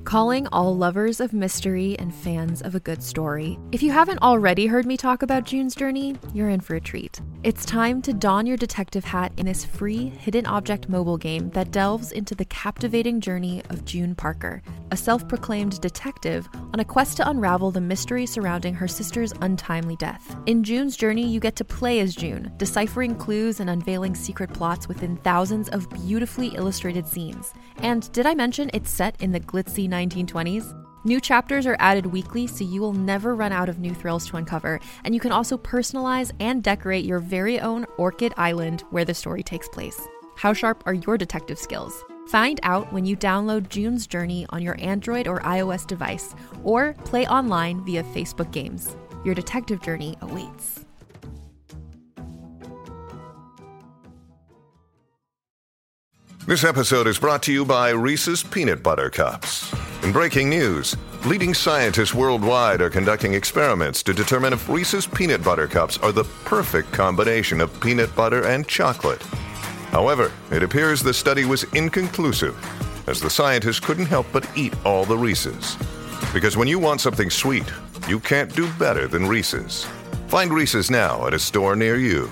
Calling all lovers of mystery and fans of a good story. If you haven't already heard me talk about June's Journey, you're in for a treat. It's time to don your detective hat in this free hidden object mobile game that delves into the captivating journey of June Parker, a self-proclaimed detective on a quest to unravel the mystery surrounding her sister's untimely death. In June's Journey, you get to play as June, deciphering clues and unveiling secret plots within thousands of beautifully illustrated scenes. And did I mention it's set in the glitzy 1920s? New chapters are added weekly, so you will never run out of new thrills to uncover, and you can also personalize and decorate your very own Orchid Island where the story takes place. How sharp are your detective skills? Find out when you download June's Journey on your Android or iOS device, or play online via Facebook Games. Your detective journey awaits. This episode is brought to you by Reese's Peanut Butter Cups. In breaking news, leading scientists worldwide are conducting experiments to determine if Reese's Peanut Butter Cups are the perfect combination of peanut butter and chocolate. However, it appears the study was inconclusive, as the scientists couldn't help but eat all the Reese's. Because when you want something sweet, you can't do better than Reese's. Find Reese's now at a store near you.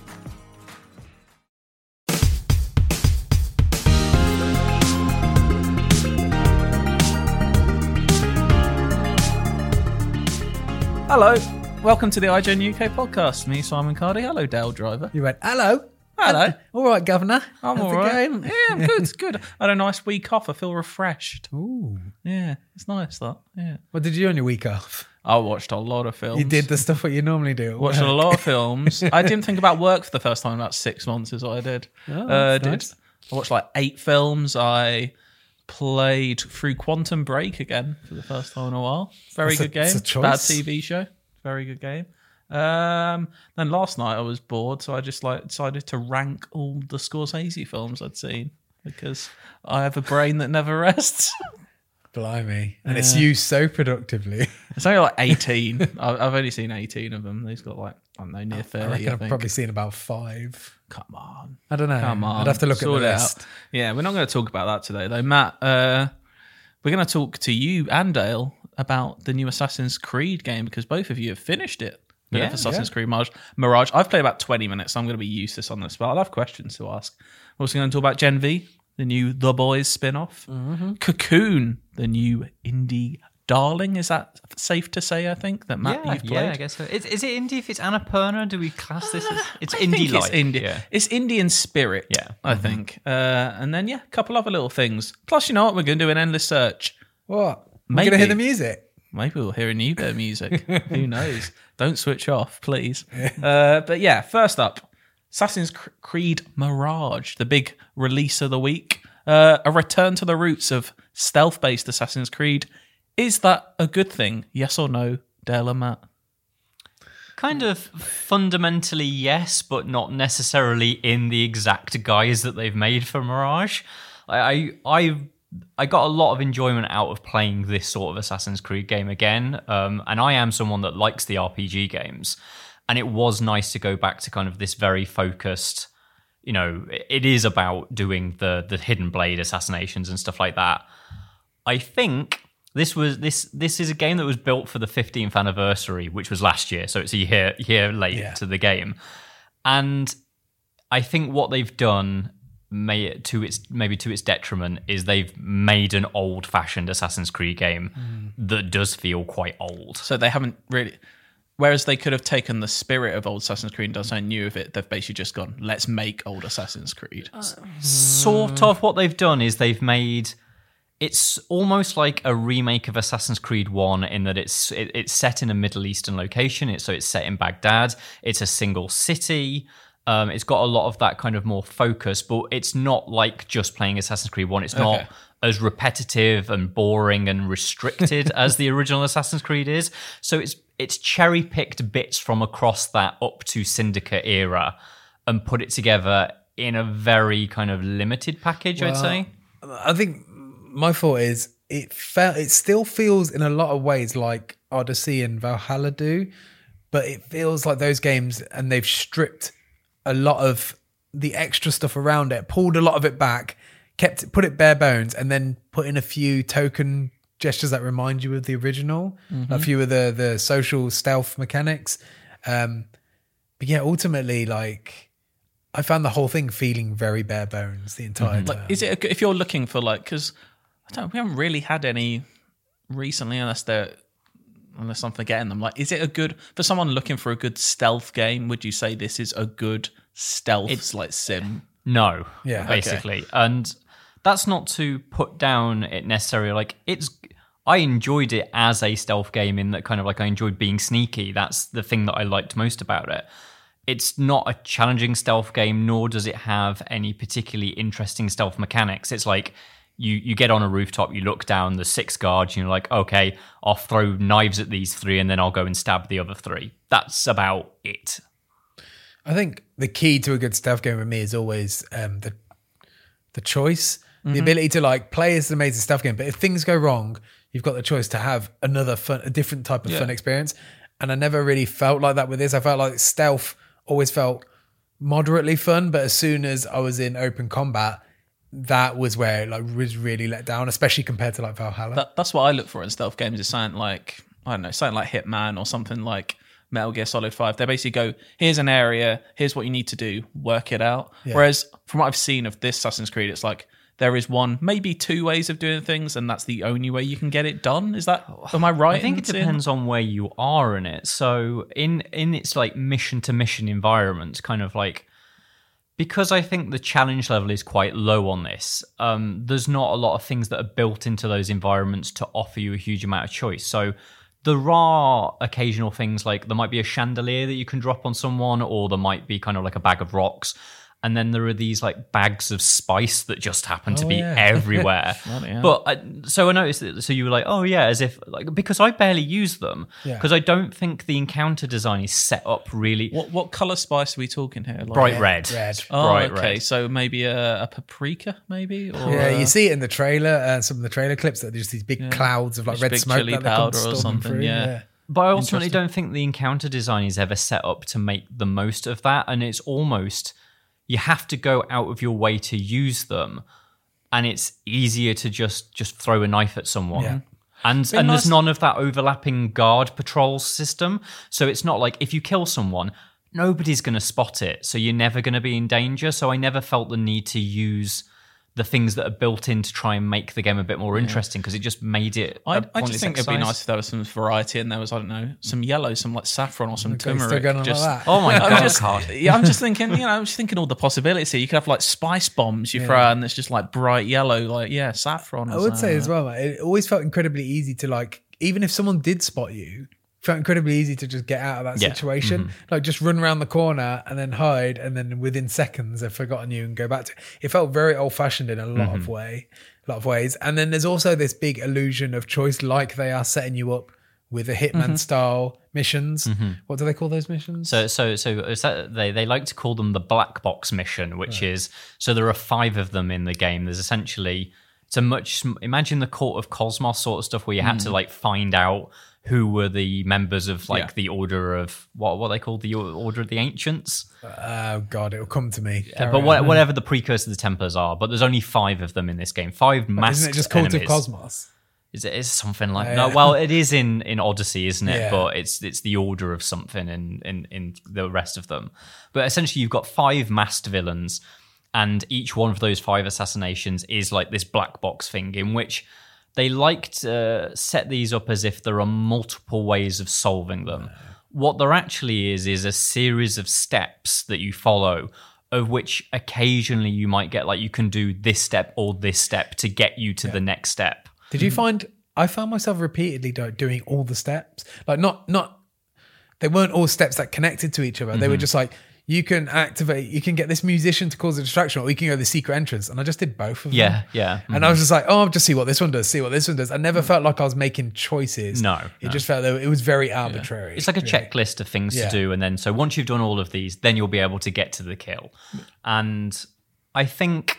Hello, welcome to the IGN UK podcast. Me, Simon Cardy. Hello, Dale Driver. You went, hello. Hello. All right, Governor. I'm How's all it right. going? Yeah, I'm good. It's good. I had a nice week off. I feel refreshed. Ooh. Yeah, it's nice, that. Yeah. What did you do on your week off? I watched a lot of films. You did the stuff what you normally do. Watched a lot of films. I didn't think about work for the first time in about 6 months is what I did. Oh, that's nice. I watched like 8 films. I played through Quantum Break again for the first time in a while. Very good game. It's a choice. Bad TV show. Very good game. Then last night I was bored, so I just decided to rank all the Scorsese films I'd seen because I have a brain that never rests. Blimey. And it's used so productively. It's only like 18. I've only seen 18 of them. He's got like, I don't know, near 30. I reckon I've probably seen about 5. Come on. I don't know. Come on. I'd have to look Sort at the it list. out. Yeah, we're not going to talk about that today, though. Matt, we're going to talk to you and Dale about the new Assassin's Creed game because both of you have finished it. Yeah, Assassin's Creed Mirage. I've played about 20 minutes, so I'm going to be useless on this, but I'll have questions to ask. We're also going to talk about Gen V, the new The Boys spin-off. Mm-hmm. Cocoon, the new indie darling. Is that safe to say, I think, that Matt, you've played? Yeah, I guess so. Is it indie if it's Annapurna? Do we class this as... It's I think indie-like. It's indie. Yeah. It's indie in spirit, I think. And then, a couple other little things. Plus, you know what? We're going to do an endless search. What? We're Maybe. going to hear the music. Maybe we'll hear a new bit of music. Who knows? Don't switch off, please. But yeah, first up, Assassin's Creed Mirage, the big release of the week. A return to the roots of stealth-based Assassin's Creed. Is that a good thing? Yes or no, Dale and Matt? Kind of fundamentally yes, but not necessarily in the exact guise that they've made for Mirage. I got a lot of enjoyment out of playing this sort of Assassin's Creed game again, and I am someone that likes the RPG games, and it was nice to go back to kind of this very focused, you know, it is about doing the Hidden Blade assassinations and stuff like that. I think this is a game that was built for the 15th anniversary, which was last year, so it's a year late to the game, and I think what they've done maybe to its detriment is they've made an old-fashioned Assassin's Creed game that does feel quite old. So they haven't really... Whereas they could have taken the spirit of old Assassin's Creed and done something new of it, they've basically just gone, let's make old Assassin's Creed. Sort of what they've done is they've made... It's almost like a remake of Assassin's Creed 1 in that it's set in a Middle Eastern location. So it's set in Baghdad. It's a single city. It's got a lot of that kind of more focus, but it's not like just playing Assassin's Creed 1. It's not as repetitive and boring and restricted as the original Assassin's Creed is. So it's cherry-picked bits from across that up to Syndicate era and put it together in a very kind of limited package, I'd say. I think my thought is it still feels in a lot of ways like Odyssey and Valhalla do, but it feels like those games, and they've stripped a lot of the extra stuff around it, pulled a lot of it back, put it bare bones, and then put in a few token gestures that remind you of the original, a few of the social stealth mechanics. But yeah, ultimately, like, I found the whole thing feeling very bare bones the entire time. Like, is it if you're looking for like, because we haven't really had any recently, unless I'm forgetting them. Like, is it a good for someone looking for a good stealth game? Would you say this is a good stealth like sim? No, Yeah. basically, and that's not to put down it necessarily. Like, I enjoyed it as a stealth game in that kind of like I enjoyed being sneaky. That's the thing that I liked most about it. It's not a challenging stealth game, nor does it have any particularly interesting stealth mechanics. It's like you get on a rooftop, you look down, there's 6 guards, and you're like, okay, I'll throw knives at these 3 and then I'll go and stab the other 3. That's about it. I think the key to a good stealth game with me is always the choice, the ability to like play as an amazing stealth game. But if things go wrong, you've got the choice to have a different type of fun experience. And I never really felt like that with this. I felt like stealth always felt moderately fun, but as soon as I was in open combat, that was where it like was really let down, especially compared to like Valhalla. That's what I look for in stealth games. Is something like, I don't know, something like Hitman or something like Metal Gear Solid 5. They basically go, here's an area, here's what you need to do, work it out. Yeah. Whereas from what I've seen of this Assassin's Creed, it's like there is one, maybe 2 ways of doing things, and that's the only way you can get it done. Is that, am I right? I think it depends on where you are in it. So in its like mission to mission environment, kind of like, because I think the challenge level is quite low on this, there's not a lot of things that are built into those environments to offer you a huge amount of choice. So there are occasional things like there might be a chandelier that you can drop on someone, or there might be kind of like a bag of rocks. And then there are these like bags of spice that just happen to be everywhere. But so I noticed that. So you were like, oh yeah, as if like, because I barely use them because I don't think the encounter design is set up really. What color spice are we talking here? Like, Bright red. Oh, Bright okay. red. So maybe a paprika, maybe. Or Yeah, you see it in the trailer, some of the trailer clips that there's these big clouds of like Just red big smoke chili that they come powder or storming something, through. yeah. But I ultimately don't think the encounter design is ever set up to make the most of that, and it's almost you have to go out of your way to use them, and it's easier to just throw a knife at someone. Yeah. And there's none of that overlapping guard patrol system, so it's not like if you kill someone, nobody's going to spot it, so you're never going to be in danger. So I never felt the need to use the things that are built in to try and make the game a bit more interesting, because it just made it. I just think it'd be nice if there was some variety and there was, I don't know, some yellow, some like saffron or some Okay, still turmeric. going on Just, like that. Oh my god! I'm just thinking, I'm just thinking all the possibilities here. You could have like spice bombs you throw out and it's just like bright yellow, like saffron. I would say as well, mate, it always felt incredibly easy to like, even if someone did spot you, felt incredibly easy to just get out of that situation. Like just run around the corner and then hide, and then within seconds they've forgotten you and go back to it. Felt very old fashioned in a lot of ways. And then there's also this big illusion of choice, like they are setting you up with a Hitman style missions. What do they call those missions? So is that, they like to call them the black box mission, which is, so there are 5 of them in the game. There's essentially, imagine the Court of Cosmos sort of stuff where you had to like find out who were the members of like the order of what they called the Order of the Ancients. Oh God, it'll come to me. But whatever the precursor to the Templars are, but there's only 5 of them in this game. 5 masked Isn't it just Court enemies. of Cosmos? Is it something like no? Well, it is in Odyssey, isn't it? Yeah. But it's the order of something in the rest of them. But essentially, you've got 5 masked villains, and each one of those 5 assassinations is like this black box thing in which they like to set these up as if there are multiple ways of solving them. What there actually is a series of steps that you follow, of which occasionally you might get like you can do this step or this step to get you to the next step. Did you find? I found myself repeatedly doing all the steps. Like not. They weren't all steps that connected to each other. They were just like, you can get this musician to cause a distraction, or you can go to the secret entrance. And I just did both of them. Yeah. And I was just like, oh, I'll just see what this one does. I never felt like I was making choices. It just felt that it was very arbitrary. It's like a checklist of things to do. And then, so once you've done all of these, then you'll be able to get to the kill. And I think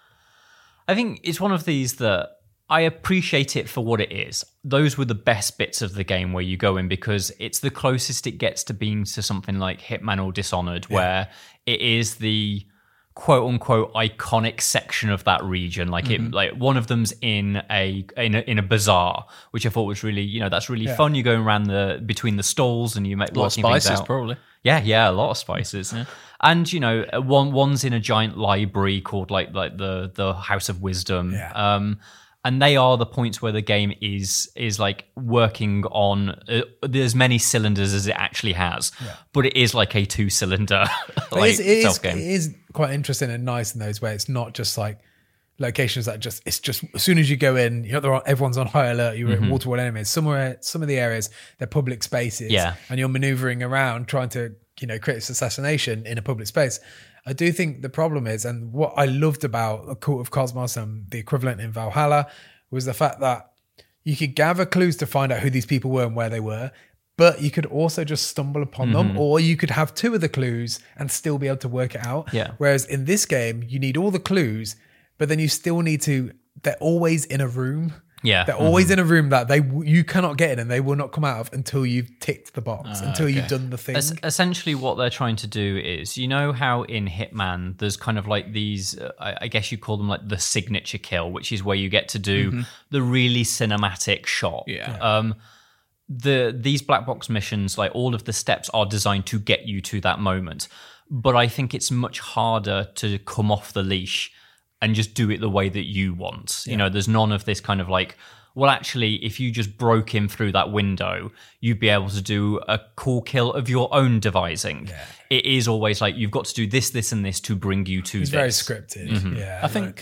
it's one of these that I appreciate it for what it is. Those were the best bits of the game where you go in, because it's the closest it gets to being to something like Hitman or Dishonored, where it is the quote unquote iconic section of that region. Like it, like one of them's in a bazaar, which I thought was really, that's really fun. You're going around between the stalls and you make A lot of spices, probably. Yeah, a lot of spices. And one's in a giant library called like the House of Wisdom. And they are the points where the game is like working on as many cylinders as it actually has, but it is like a 2-cylinder self game. It is quite interesting and nice in those where it's not just like locations that it's just as soon as you go in, everyone's on high alert. You're at wall-to-wall enemies. Some of the areas they're public spaces, and you're maneuvering around trying to create this assassination in a public space. I do think the problem is, and what I loved about the Cult of Cosmos and the equivalent in Valhalla was the fact that you could gather clues to find out who these people were and where they were, but you could also just stumble upon them, or you could have 2 of the clues and still be able to work it out. Whereas in this game, you need all the clues, but then you still need to, they're always in a room. They're always in a room that you cannot get in and they will not come out of until you've ticked the box, until you've done the thing. Essentially what they're trying to do is, how in Hitman there's kind of like these, I guess you call them like the signature kill, which is where you get to do the really cinematic shot. These black box missions, like all of the steps are designed to get you to that moment. But I think it's much harder to come off the leash and just do it the way that you want. There's none of this kind of like, well, actually, if you just broke him through that window, you'd be able to do a cool kill of your own devising. It is always like, you've got to do this, this, and this to bring you to it's this. Very scripted. I think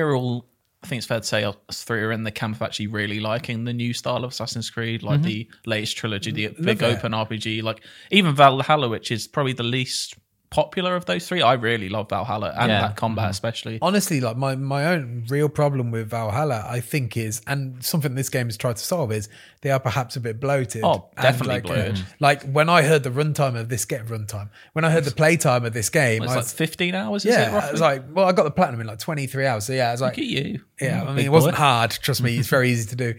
I think it's fair to say us 3 are in the camp of actually really liking the new style of Assassin's Creed, like the latest trilogy, the big open RPG. Like even Valhalla, which is probably the least popular of those 3. I really love Valhalla and that combat especially. Honestly, like my own real problem with Valhalla, I think is, and something this game has tried to solve, is they are perhaps a bit bloated. Oh, definitely bloated. Like when I heard the runtime of this when I heard the playtime of this game, it's like 15 hours. I was like, well, I got the platinum in like 23 hours. So I was like, look at you. I mean, it wasn't hard. Trust me, it's very easy to do.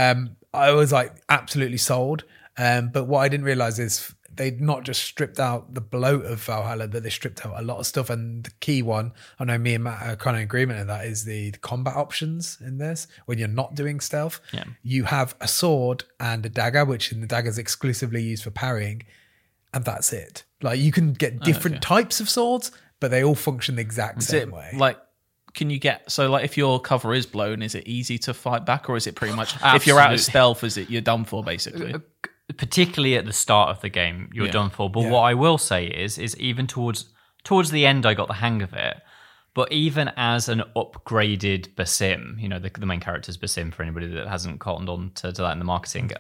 I was like absolutely sold. But what I didn't realize is they'd not just stripped out the bloat of Valhalla, but they stripped out a lot of stuff. And the key one, I know me and Matt are kind of in agreement in that, is the combat options in this. When you're not doing stealth, you have a sword and a dagger, which in the dagger is exclusively used for parrying, and that's it. Like you can get different types of swords, but they all function the exact same way. Like, can you get, so like if your cover is blown, is it easy to fight back, or is it pretty much if you're out of stealth, you're done for basically? Particularly at the start of the game, you're done for. But what I will say is even towards the end, I got the hang of it. But even as an upgraded Basim, the main character's Basim, for anybody that hasn't cottoned on to that in the marketing,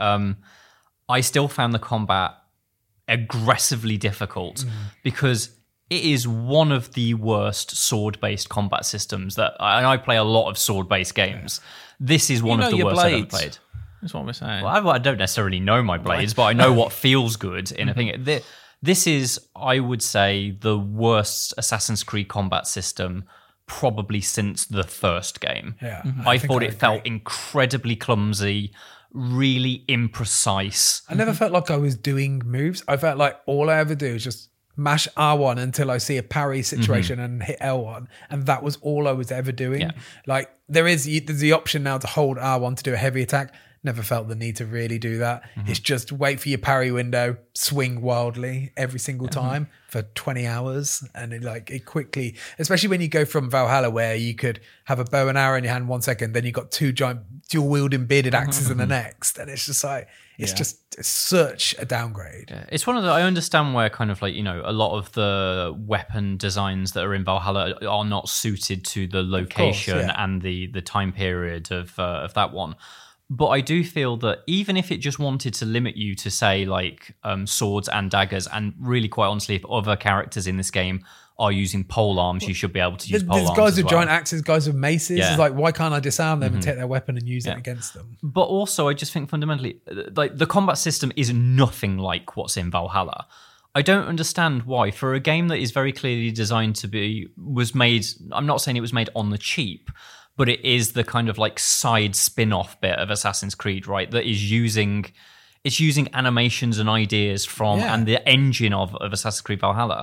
I still found the combat aggressively difficult because it is one of the worst sword-based combat systems and I play a lot of sword-based games. This is one of the worst I've ever played. That's what we're saying. Well, I don't necessarily know my blades, but I know what feels good in a thing. This is, I would say, the worst Assassin's Creed combat system probably since the first game. I thought it felt incredibly clumsy, really imprecise. I never felt like I was doing moves. I felt like all I ever do is just mash R1 until I see a parry situation and hit L1, and that was all I was ever doing. Like there's the option now to hold R1 to do a heavy attack. Never felt the need to really do that. It's just wait for your parry window, swing wildly every single time for 20 hours. And it quickly, especially when you go from Valhalla where you could have a bow and arrow in your hand 1 second, then you got 2 giant dual wielding bearded axes in the next. And it's just like, it's such a downgrade. It's one of I understand where kind of like, a lot of the weapon designs that are in Valhalla are not suited to the location and the time period of that one. But I do feel that even if it just wanted to limit you to, say, like swords and daggers, and really quite honestly, if other characters in this game are using pole arms, you should be able to use pole arms. There's guys with giant axes, guys with maces. It's like, why can't I disarm them and take their weapon and use it against them? But also, I just think fundamentally, like the combat system is nothing like what's in Valhalla. I don't understand why, for a game that is very clearly designed to was made, I'm not saying it was made on the cheap, but it is the kind of like side spin-off bit of Assassin's Creed, right? That is using animations and ideas from and the engine of Assassin's Creed Valhalla.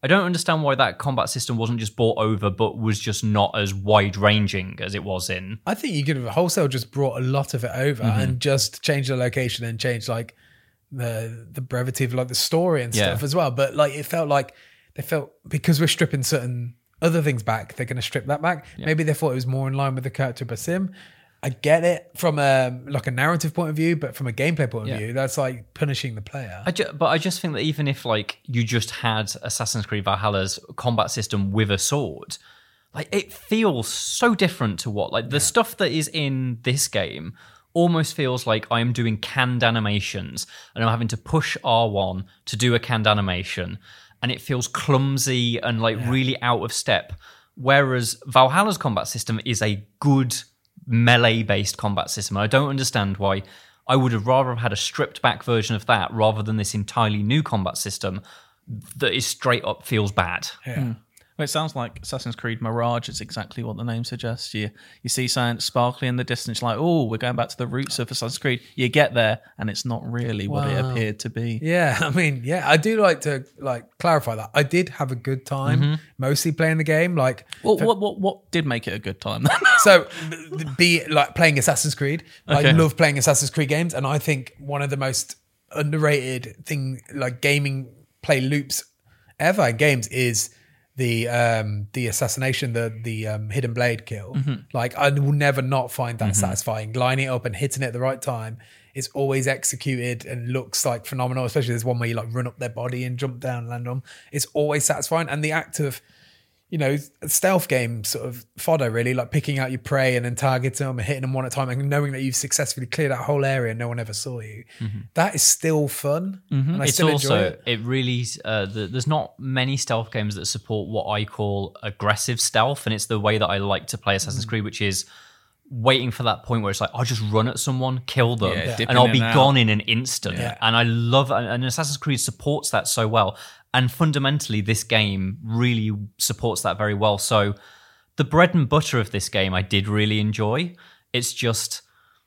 I don't understand why that combat system wasn't just brought over, but was just not as wide ranging as it was in. I think you could have wholesale just brought a lot of it over and just changed the location and changed like the brevity of like the story and stuff as well. But like it felt like they felt because we're stripping certain other things back, they're going to strip that back. Yeah. Maybe they thought it was more in line with the character of Basim. I get it from a narrative point of view, but from a gameplay point of view, that's like punishing the player. But I just think that even if like you just had Assassin's Creed Valhalla's combat system with a sword, like it feels so different to what like the stuff that is in this game almost feels like I am doing canned animations and I'm having to push R1 to do a canned animation, and it feels clumsy and like really out of step. Whereas Valhalla's combat system is a good melee-based combat system. I don't understand why. I would have rather have had a stripped-back version of that rather than this entirely new combat system that is straight up feels bad. Yeah. Well, it sounds like Assassin's Creed Mirage is exactly what the name suggests. You see something sparkly in the distance, like, oh, we're going back to the roots of Assassin's Creed. You get there, and it's not really what it appeared to be. Yeah, I mean, I do like to like clarify that. I did have a good time, mostly playing the game. Like, well, what did make it a good time? So, be like playing Assassin's Creed. I love playing Assassin's Creed games, and I think one of the most underrated like gaming play loops ever in games is the assassination, the hidden blade kill. Like I will never not find that satisfying. Lining it up and hitting it at the right time is always executed and looks like phenomenal. Especially there's one where you like run up their body and jump down and land on them. It's always satisfying. And the act of, you know, stealth game sort of fodder, really, like picking out your prey and then targeting them and hitting them one at a time and knowing that you've successfully cleared that whole area and no one ever saw you. That is still fun. And I still enjoy it. It really, there's not many stealth games that support what I call aggressive stealth. And it's the way that I like to play Assassin's Creed, which is waiting for that point where it's like, I'll just run at someone, kill them, and I'll be gone in an instant. And I love it. And Assassin's Creed supports that so well. And fundamentally, this game really supports that very well. So the bread and butter of this game I did really enjoy. It's just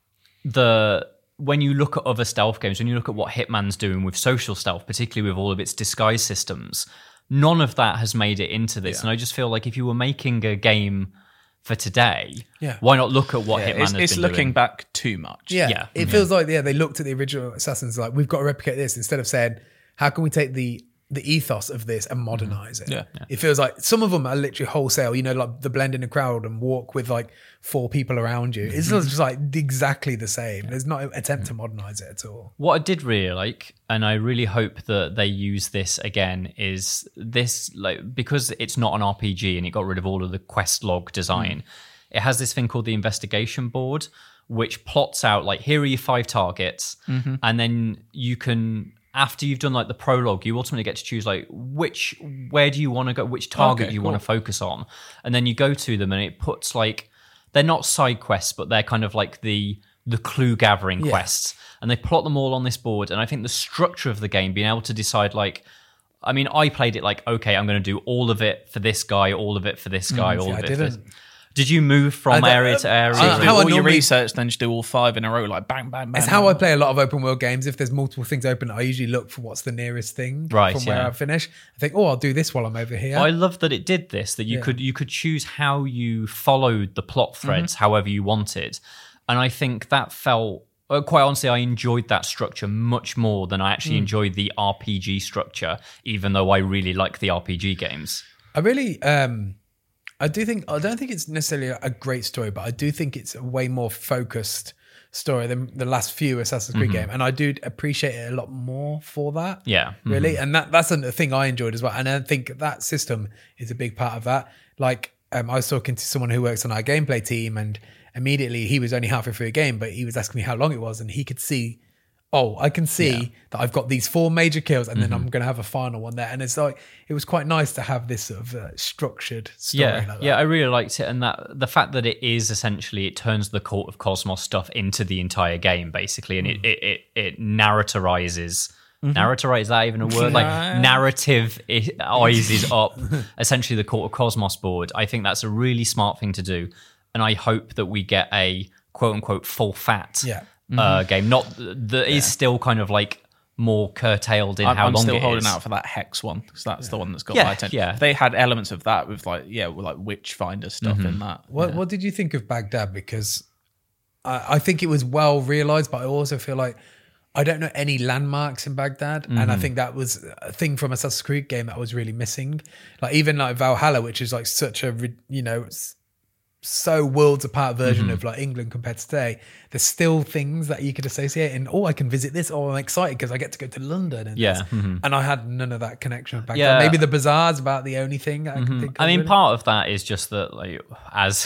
when you look at other stealth games, when you look at what Hitman's doing with social stealth, particularly with all of its disguise systems, none of that has made it into this. And I just feel like if you were making a game for today, why not look at what Hitman has been doing? It's looking back too much. It feels like they looked at the original Assassins like, we've got to replicate this, instead of saying, how can we take the ethos of this and modernize it. It feels like some of them are literally wholesale, you know, like the blend in a crowd and walk with like 4 people around you. It's just like exactly the same. There's not an attempt to modernize it at all. What I did really like, and I really hope that they use this again, is this, like, because it's not an RPG and it got rid of all of the quest log design, it has this thing called the investigation board, which plots out like, here are your 5 targets, and then you can, after you've done like the prologue, you ultimately get to choose like where do you want to go, which target you want to focus on, and then you go to them, and it puts like, they're not side quests, but they're kind of like the clue gathering quests, and they plot them all on this board. And I think the structure of the game, being able to decide like, I mean, I played it like, okay, I'm going to do all of it for this guy, all of it for this guy, all of it for this. Did you move from area to area? So do all your research, then just do all 5 in a row, like bang, bang, bang. It's how I play a lot of open world games. If there's multiple things open, I usually look for what's the nearest thing from where I finish. I think, I'll do this while I'm over here. I love that it did this, that you could choose how you followed the plot threads however you wanted. And I think that felt, quite honestly, I enjoyed that structure much more than I actually enjoyed the RPG structure, even though I really like the RPG games. I really... I don't think it's necessarily a great story, but I do think it's a way more focused story than the last few Assassin's Creed game. And I do appreciate it a lot more for that. Yeah. Really. And that's the thing I enjoyed as well. And I think that system is a big part of that. Like, I was talking to someone who works on our gameplay team, and immediately he was only halfway through a game, but he was asking me how long it was, and he could see, I can see that I've got these 4 major kills, and then I'm going to have a final one there. And it's like, it was quite nice to have this sort of structured story like that. Yeah, I really liked it. And that the fact that it is essentially, it turns the Cult of Cosmos stuff into the entire game, basically. And it narratorizes. Narratorize, is that even a word? Like, narrative-izes up essentially the Cult of Cosmos board. I think that's a really smart thing to do. And I hope that we get a quote-unquote full-fat game, not that is still kind of like more curtailed in how I'm long still it holding is. out for that Hex one because that's the one that's got Yeah, my attention. yeah. They had elements of that with like Witchfinder stuff in that. What did you think of Baghdad? Because I think it was well realized, but I also feel like I don't know any landmarks in Baghdad, and I think that was a thing from Assassin's Creed game that was really missing. Like even like Valhalla, which is like such a so worlds apart version of like England compared to today. There's still things that you could associate, and I can visit this, or I'm excited because I get to go to London. And Yeah. and I had none of that connection with Baghdad. Yeah. Maybe the bazaar's about the only thing I can think of. I mean, really. part of that is just that, like, as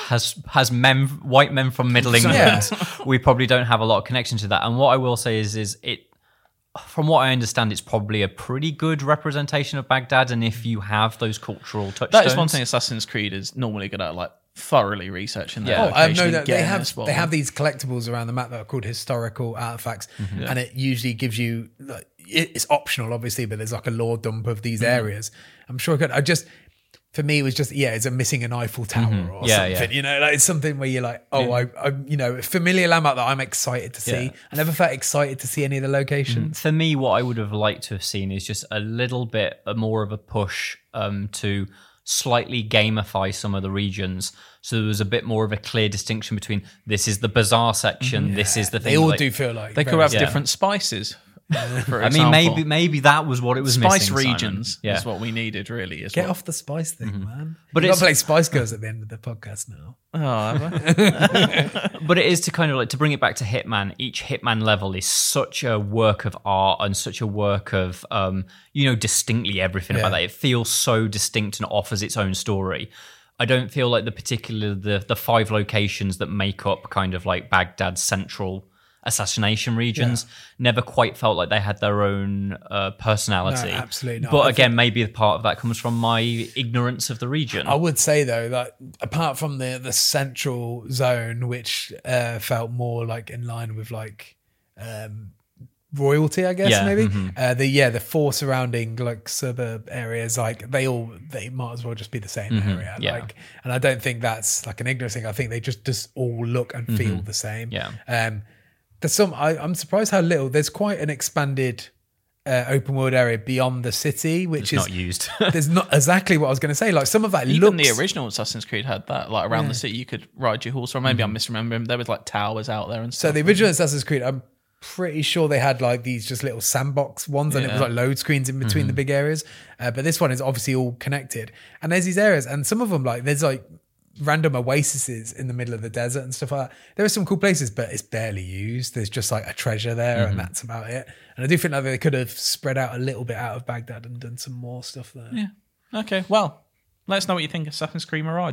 white men from Middle England, we probably don't have a lot of connection to that. And what I will say is it, from what I understand, it's probably a pretty good representation of Baghdad. And if you have those cultural touchstones, That is one thing Assassin's Creed is normally good at, like thoroughly researching their Yeah. I location know and that getting they this one. have these collectibles around the map that are called historical artifacts, and it usually gives you like, it's optional, obviously, but there's like a lore dump of these areas. I'm sure for me, it was just it's a missing an Eiffel Tower or Yeah, something. yeah. You know, like it's something where you're like, a familiar landmark that I'm excited to see. Yeah. I never felt excited to see any of the locations. for me, what I would have liked to have seen is just a little bit more of a push to slightly gamify some of the regions. So there was a bit more of a clear distinction between this is the bazaar section, this is the thing. They all like- do feel like They could very have Yeah. different spices. For I mean, example. maybe that was what it was spice missing, Simon. regions Yeah. is what we needed, really. Get off the Spice thing, man. But But you've got it's- to play Spice Girls at the end of the podcast now. Oh, have I? But it is to kind of like to bring it back to Hitman. Each Hitman level is such a work of art and such a work of distinctly everything about that. It feels so distinct and offers its own story. I don't feel like the 5 locations that make up kind of like Baghdad's central assassination regions never quite felt like they had their own personality. No, absolutely not. But I again, maybe part of that comes from my ignorance of the region. I would say though that apart from the central zone, which felt more like in line with like royalty, I guess Yeah, maybe the 4 surrounding like suburb areas, like they might as well just be the same area. yeah. Like, and I don't think that's like an ignorant thing. I think they just all look and feel the same. Yeah. There's I'm surprised how little. There's quite an expanded open world area beyond the city, which It's is not used. There's not exactly what I was going to say. Like some of that Even looks. the original Assassin's Creed had that, like around the city, you could ride your horse. Or maybe I'm misremembering. There was like towers out there and So stuff. the original Assassin's Creed, I'm pretty sure they had like these just little sandbox ones, and it was like load screens in between the big areas. But this one is obviously all connected, and there's these areas, and some of them like there's like random oases in the middle of the desert and stuff like that. There are some cool places, but it's barely used. There's just like a treasure there, and that's about it. And I do think that they could have spread out a little bit out of Baghdad and done some more stuff there. Yeah. Okay. Well, let us know what you think of Assassin's Creed Mirage.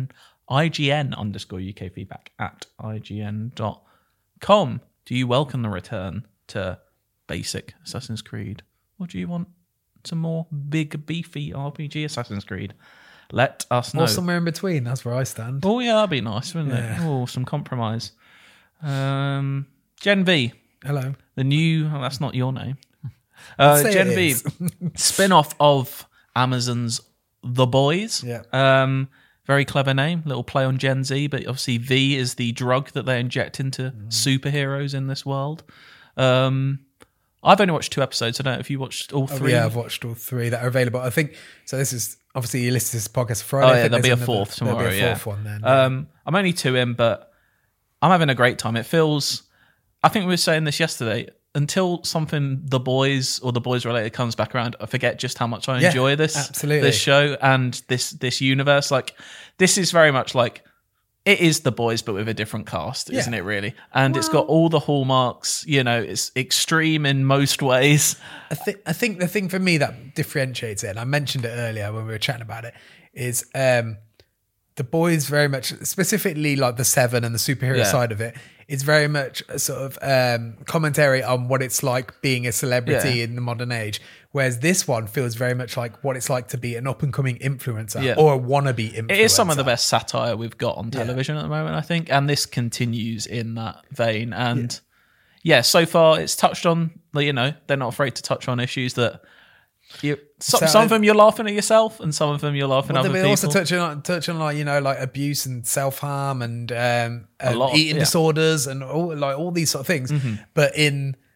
IGN_UK feedback at IGN.com. Do you welcome the return to basic Assassin's Creed? Or do you want some more big, beefy RPG Assassin's Creed? Let us know. Or somewhere in between. That's where I stand. Oh, yeah, that'd be nice, wouldn't it? Oh, some compromise. Gen V. Hello. The new... Oh, that's not your name. Say Gen it V. is. Spin-off of Amazon's The Boys. Yeah. Very clever name. Little play on Gen Z, but obviously V is the drug that they inject into superheroes in this world. I've only watched 2 episodes. I don't know if you watched all 3. Yeah, I've watched all 3 that are available. I think so. This is obviously you listen to this podcast Friday. Oh, I yeah, think there'll be a there's 4th tomorrow. There'll be a yeah. 4th one then. I'm only 2 in, but I'm having a great time. It feels. I think we were saying this yesterday. Until something The Boys or The Boys related comes back around, I forget just how much I Yeah, enjoy this absolutely. this show and this universe. Like this is very much like it is The Boys, but with a different cast, isn't it? Really, and it's got all the hallmarks. You know, it's extreme in most ways. I think the thing for me that differentiates it, and I mentioned it earlier when we were chatting about it, is The Boys very much, specifically like the 7 and the superhero side of it, is very much a sort of commentary on what it's like being a celebrity in the modern age. Whereas this one feels very much like what it's like to be an up-and-coming influencer or a wannabe influencer. It is some of the best satire we've got on television at the moment, I think, and this continues in that vein. And so far it's touched on, you know, they're not afraid to touch on issues that some of them you're laughing at yourself, and some of them you're laughing at other They people. also touch on like, you know, like abuse and self-harm and lot of- eating disorders and all these sort of things, but in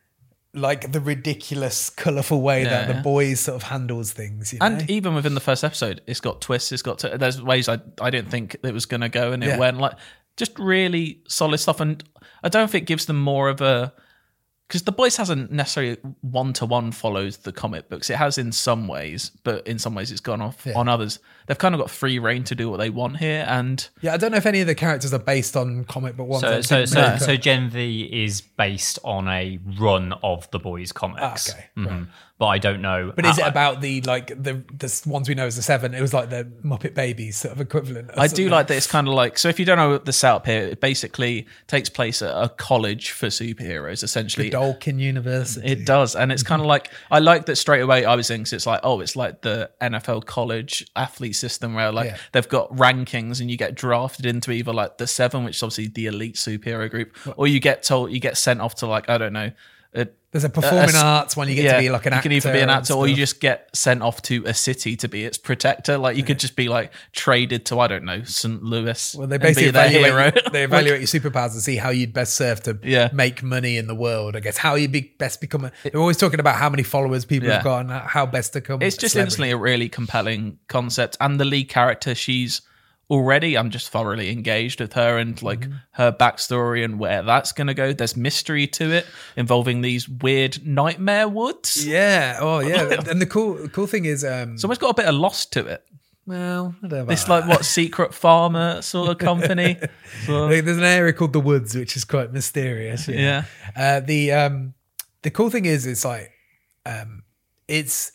like the ridiculous, colourful way that the boys sort of handles things. You know? And even within the first episode, it's got twists. It's got there's ways I didn't think it was going to go, and it went like just really solid stuff. And I don't think it gives them more of a, because The Boys hasn't necessarily one-to-one follows the comic books. It has in some ways, but in some ways it's gone off on others. They've kind of got free reign to do what they want here. And I don't know if any of the characters are based on comic book ones. So Gen V is based on a run of The Boys comics. Okay. Right. But I don't know. But is it about the ones we know as the 7? It was like the Muppet Babies sort of equivalent. I do like that it's kind of like, so if you don't know the setup here, it basically takes place at a college for superheroes, essentially. Godolphin University. It does. And it's kind of like, I like that straight away I was thinking, it's like, oh, it's like the NFL college athlete system where like they've got rankings and you get drafted into either like the 7, which is obviously the elite superhero group, or you get sent off to like, I don't know, there's a performing arts one. You get to be like an actor. You can either be an actor or you just get sent off to a city to be its protector. Like you could just be like traded to, I don't know, St. Louis. Well, they basically evaluate your superpowers and see how you'd best serve to make money in the world. I guess how you best become they're always talking about how many followers people have got and how best to come. It's just instantly a really compelling concept. And the lead character, I'm just thoroughly engaged with her and like her backstory and where that's going to go. There's mystery to it involving these weird nightmare woods. Yeah. Oh, yeah. And the cool thing is, it's almost got a bit of Lost to it. Well, I don't know about it's like what secret farmer sort of company. There's an area called the Woods, which is quite mysterious. Yeah. The cool thing is, it's like it's.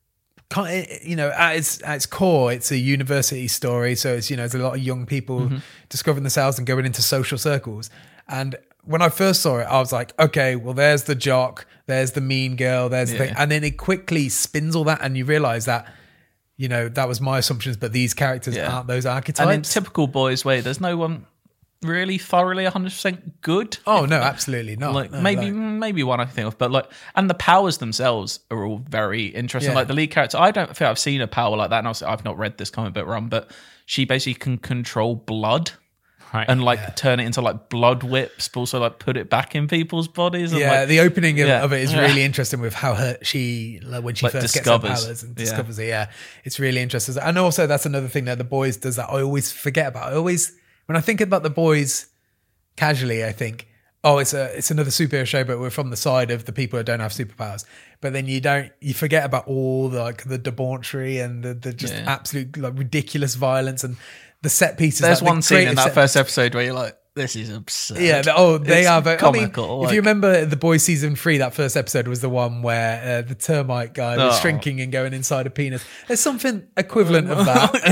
At its core, it's a university story. So it's, there's a lot of young people discovering themselves and going into social circles. And when I first saw it, I was like, okay, well, there's the jock, there's the mean girl, there's the thing. And then it quickly spins all that and you realize that, that was my assumptions, but these characters aren't those archetypes. And in typical Boys way, there's no one really thoroughly 100% good. Oh no, absolutely not. Like maybe one I can think of, but like, and the powers themselves are all very interesting. Like the lead character, I don't think I've seen a power like that, and also I've not read this comic book run, but she basically can control blood. Right. And turn it into like blood whips, but also like put it back in people's bodies. And the opening of it is really interesting with how when she first gets her powers and discovers it. Yeah, it's really interesting. And also that's another thing that The Boys does that I always forget about. When I think about The Boys casually, I think, oh, it's another superhero show, but we're from the side of the people who don't have superpowers. But then you forget about all the debauchery and the just absolute like ridiculous violence and the set pieces. There's one scene in that first episode where you're like, this is absurd. Yeah, they are very comical. If you remember The Boys season 3, that first episode was the one where the termite guy was shrinking and going inside a penis. There's something equivalent of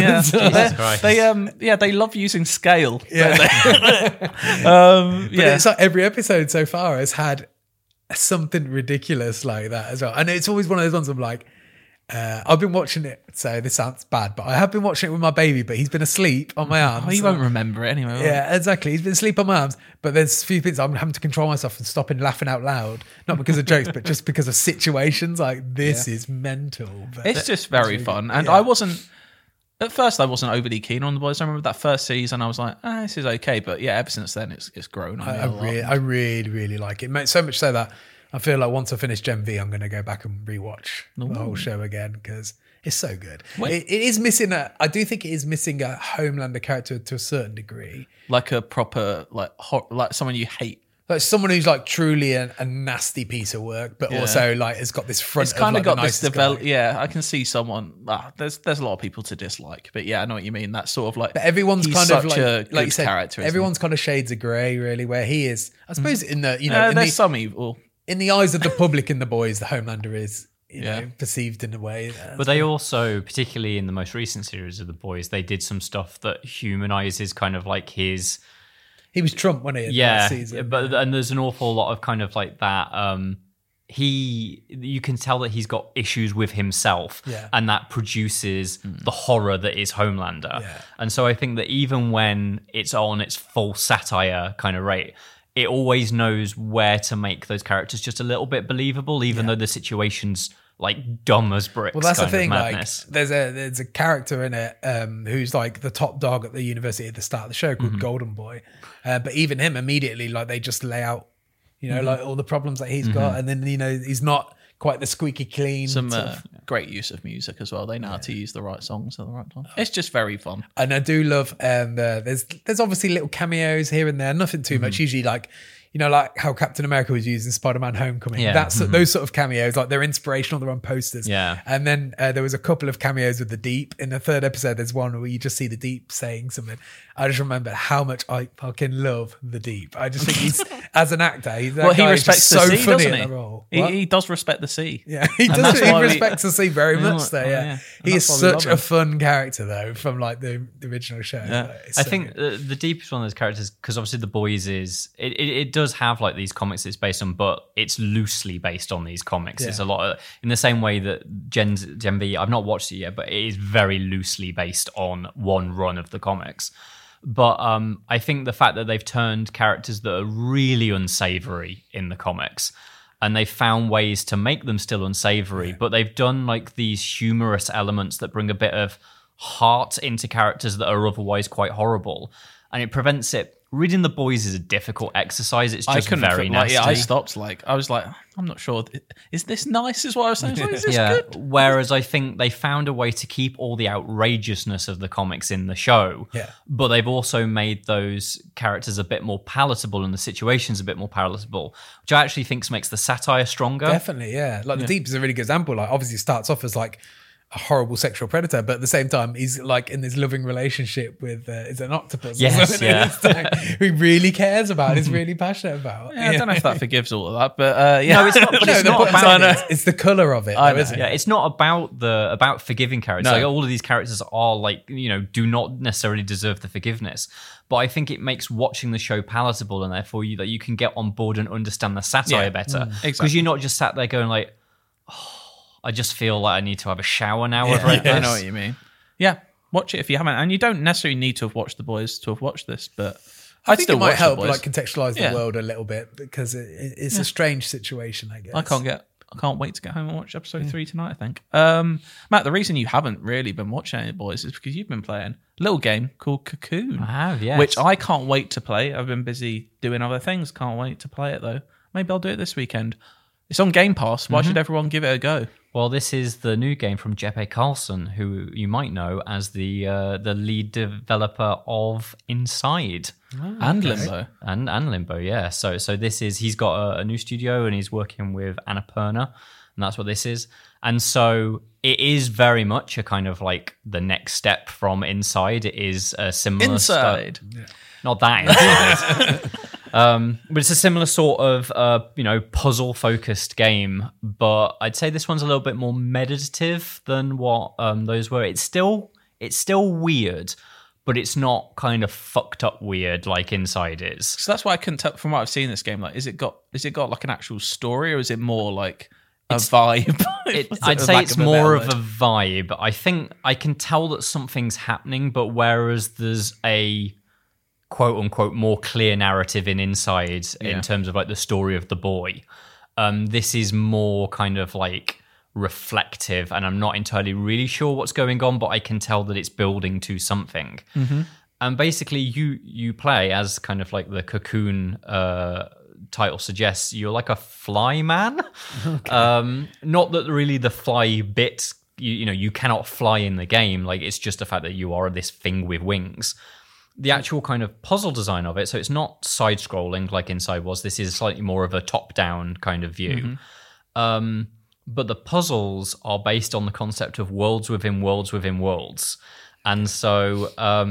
that. They love using scale. Yeah, but it's like every episode so far has had something ridiculous like that as well, and it's always one of those ones I'm like. I've been watching it, so this sounds bad, but I have been watching it with my baby, but he's been asleep on my arms. Oh, he won't remember it anyway. Yeah, exactly. He's been asleep on my arms, but there's a few things I'm having to control myself and stopping laughing out loud, not because of jokes, but just because of situations like this is mental. But it's just very fun. And at first I wasn't overly keen on The Boys. I remember that first season, I was like, this is okay. But yeah, ever since then, it's grown on me a lot. I really, really like it. So much so that I feel like once I finish Gen V, I'm going to go back and rewatch the whole show again because it's so good. It is missing I do think it is missing a Homelander character to a certain degree. Like a proper, like someone you hate. Like someone who's like truly a nasty piece of work, but also like has got this front. It's kind of got this develop. Yeah, I can see someone. There's a lot of people to dislike, but yeah, I know what you mean. That's sort of like. But everyone's kind of like you said, character. Everyone's kind of shades of grey, really. Where he is, I suppose, in the there's some evil. In the eyes of the public in The Boys, the Homelander is perceived in a way. But they also, particularly in the most recent series of The Boys, they did some stuff that humanizes kind of like his. He was Trump, wasn't he? Last season? And there's an awful lot of kind of like that. You can tell that he's got issues with himself, and that produces the horror that is Homelander. Yeah. And so I think that even when it's on its full satire kind of rate, it always knows where to make those characters just a little bit believable, even though the situation's like dumb as bricks. Well, that's the thing. Like, there's a character in it who's like the top dog at the university at the start of the show called Golden Boy, but even him immediately, like they just lay out you know, like all the problems that he's got, and then, you know, he's not quite the squeaky clean. Some sort of- great use of music as well. They know how to use the right songs at the right time. It's just very fun. And I do love, there's obviously little cameos here and there, nothing too much. Usually, like, you know, like how Captain America was used in Spider-Man Homecoming. Yeah. That's those sort of cameos, like they're inspirational, they're on posters. Yeah. And then there was a couple of cameos with the Deep. In the third episode, there's one where you just see the Deep saying something. I just remember how much I fucking love the Deep. I just think he's, as an actor, he's Well, he respects the sea, doesn't in he? the role. What? He does respect the sea. Yeah, he And does. that's He why we- respects the sea very much. Though, Oh, yeah, yeah. he And is that's why we such love a him. fun character, though, from like the original show. Yeah. Like, it's I so think good. the Deep is one of those characters because obviously The Boys is it does have like these comics it's based on, but it's loosely based on these comics. Yeah. It's a lot of, in the same way that Gen V. I've not watched it yet, but it is very loosely based on one run of the comics. But I think the fact that they've turned characters that are really unsavory in the comics, and they've found ways to make them still unsavory, but they've done like these humorous elements that bring a bit of heart into characters that are otherwise quite horrible, and it prevents it. Reading The Boys is a difficult exercise. It's just very nasty. I stopped. Like I was like, I'm not sure. Is this nice? Is what I was saying. I was like, is this Yeah. good? Whereas I think they found a way to keep all the outrageousness of the comics in the show. Yeah. But they've also made those characters a bit more palatable and the situations a bit more palatable, which I actually think makes the satire stronger. Definitely, yeah. Like the Deep is a really good example. Like obviously, it starts off as like a horrible sexual predator, but at the same time, he's like in this loving relationship with is it an octopus? or Yes, something yeah. at this time, who he really cares about, is really passionate about. Yeah, I don't know if that forgives all of that, but yeah. No, it's not. But No, it's the not point I'm about. saying is it's the color of it, I though, know. isn't Yeah, it? it's not about forgiving characters. No. Like all of these characters are like, you know, do not necessarily deserve the forgiveness. But I think it makes watching the show palatable, and therefore you can get on board and understand the satire Yeah. better. Because exactly. you're not just sat there going like, oh, I just feel like I need to have a shower now. Yeah. I've read I this. know what you mean. Yeah, watch it if you haven't, and you don't necessarily need to have watched The Boys to have watched this, but I I'd think still it might watch help The Boys. like contextualize Yeah. the world a little bit because it's a strange situation, I guess. I can't wait to get home and watch episode 3 tonight, I think. Matt, the reason you haven't really been watching any of The Boys is because you've been playing a little game called Cocoon. I have, yes. Which I can't wait to play. I've been busy doing other things. Can't wait to play it, though. Maybe I'll do it this weekend. It's on Game Pass. Why should everyone give it a go? Well, this is the new game from Jeppe Carlson, who you might know as the lead developer of Inside. And Limbo. And Limbo, yeah. So this is, he's got a new studio and he's working with Annapurna, and that's what this is. And so it is very much a kind of like the next step from Inside. It is a similar Inside. not that Inside. But it's a similar sort of puzzle focused game, but I'd say this one's a little bit more meditative than what those were. It's still weird, but it's not kind of fucked up weird like Inside is. So that's why I couldn't tell from what I've seen in this game. Like, is it got like an actual story, or is it more like a vibe? I'd say it's more of a vibe. I think I can tell that something's happening, but whereas there's a quote unquote more clear narrative in Inside in terms of like the story of the boy, this is more kind of like reflective, and I'm not entirely really sure what's going on, but I can tell that it's building to something. And basically you play as kind of like the Cocoon title suggests, you're like a fly man. Not that really the fly bit, you cannot fly in the game, like it's just the fact that you are this thing with wings. The actual kind of puzzle design of it, so it's not side-scrolling like Inside was. This is slightly more of a top-down kind of view. But the puzzles are based on the concept of worlds within worlds within worlds. And so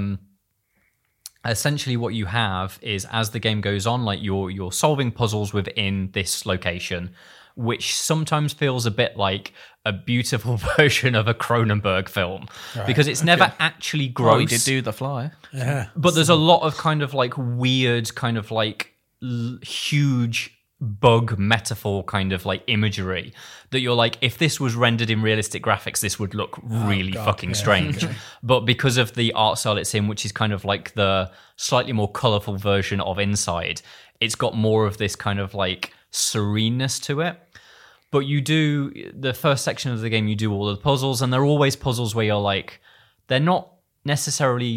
essentially what you have is, as the game goes on, like you're solving puzzles within this location, which sometimes feels a bit like a beautiful version of a Cronenberg film, because it's never actually gross. Oh, he did do The Fly. Yeah. But there's a lot of kind of like weird, kind of like huge bug metaphor kind of like imagery that you're like, if this was rendered in realistic graphics, this would look really fucking strange. But because of the art style it's in, which is kind of like the slightly more colorful version of Inside, it's got more of this kind of like sereneness to it. But you do, the first section of the game, you do all of the puzzles, and they're always puzzles where you're like, they're not necessarily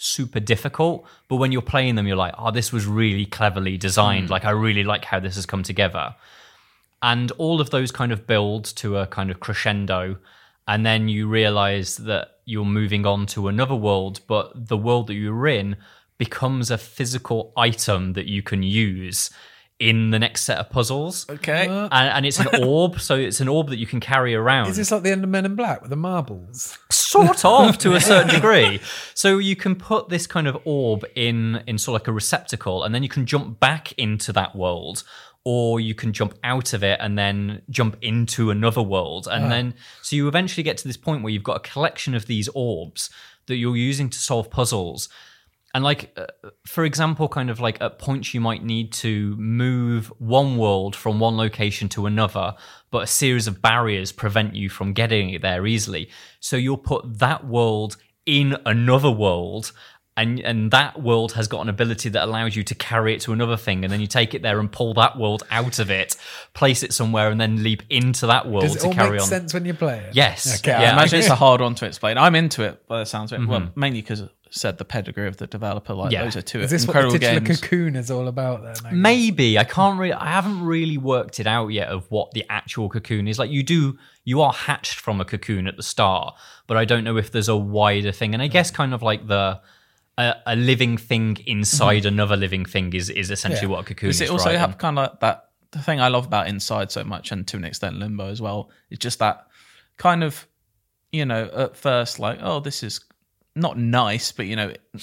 super difficult, but when you're playing them, you're like, oh, this was really cleverly designed. Like, I really like how this has come together. And all of those kind of build to a kind of crescendo. And then you realize that you're moving on to another world, but the world that you're in becomes a physical item that you can use in the next set of puzzles. Okay. And it's an orb, so it's an orb that you can carry around. Is this like the end of Men in Black with the marbles? Sort of, to a certain degree. So you can put this kind of orb in sort of like a receptacle, and then you can jump back into that world, or you can jump out of it and then jump into another world. And then, so you eventually get to this point where you've got a collection of these orbs that you're using to solve puzzles. And like, for example, kind of like at points you might need to move one world from one location to another, but a series of barriers prevent you from getting it there easily. So you'll put that world in another world, and that world has got an ability that allows you to carry it to another thing, and then you take it there and pull that world out of it, place it somewhere, and then leap into that world Does it to all carry make on. sense when you play it? Yes. Okay. I Yeah. imagine it's a hard one to explain. I'm into it by the sounds of it. Mm-hmm. Well, mainly because said the pedigree of the developer. Like Yeah. those are two Is this what incredible the titular games. Cocoon is all about then? Maybe I haven't really worked it out yet of what the actual Cocoon is. Like you are hatched from a cocoon at the start, but I don't know if there's a wider thing. And I guess kind of like a living thing inside another living thing is essentially what a cocoon Does is. it also right? have kind of like that? The thing I love about Inside so much, and to an extent Limbo as well, is just that kind of, at first like, oh, this is not nice, but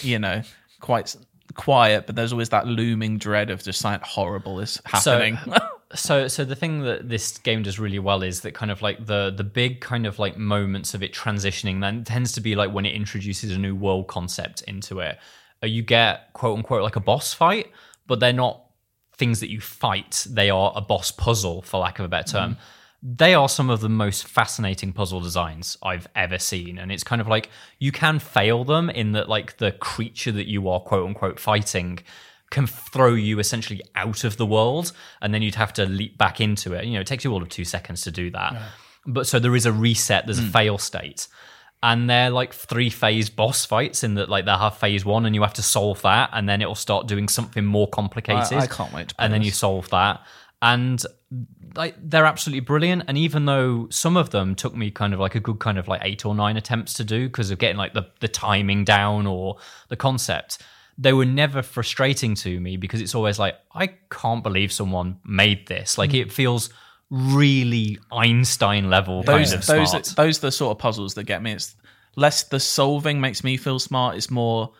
quite quiet. But there's always that looming dread of just something horrible is happening. So the thing that this game does really well is that kind of like the big kind of like moments of it transitioning then tends to be like when it introduces a new world concept into it. You get quote unquote like a boss fight, but they're not things that you fight. They are a boss puzzle, for lack of a better term. They are some of the most fascinating puzzle designs I've ever seen. And it's kind of like you can fail them in that like the creature that you are quote unquote fighting can throw you essentially out of the world, and then you'd have to leap back into it. It takes you all of 2 seconds to do that. Yeah. But so there is a reset, there's a fail state. And they're like 3-phase boss fights in that like they'll have phase 1 and you have to solve that, and then it'll start doing something more complicated. I can't wait to play And then this. you solve that. And like they're absolutely brilliant. And even though some of them took me kind of like a good kind of like 8 or 9 attempts to do because of getting like the timing down or the concept, they were never frustrating to me because it's always like, I can't believe someone made this. Like it feels really Einstein level kind of smart. Those are the sort of puzzles that get me. It's less the solving makes me feel smart. It's more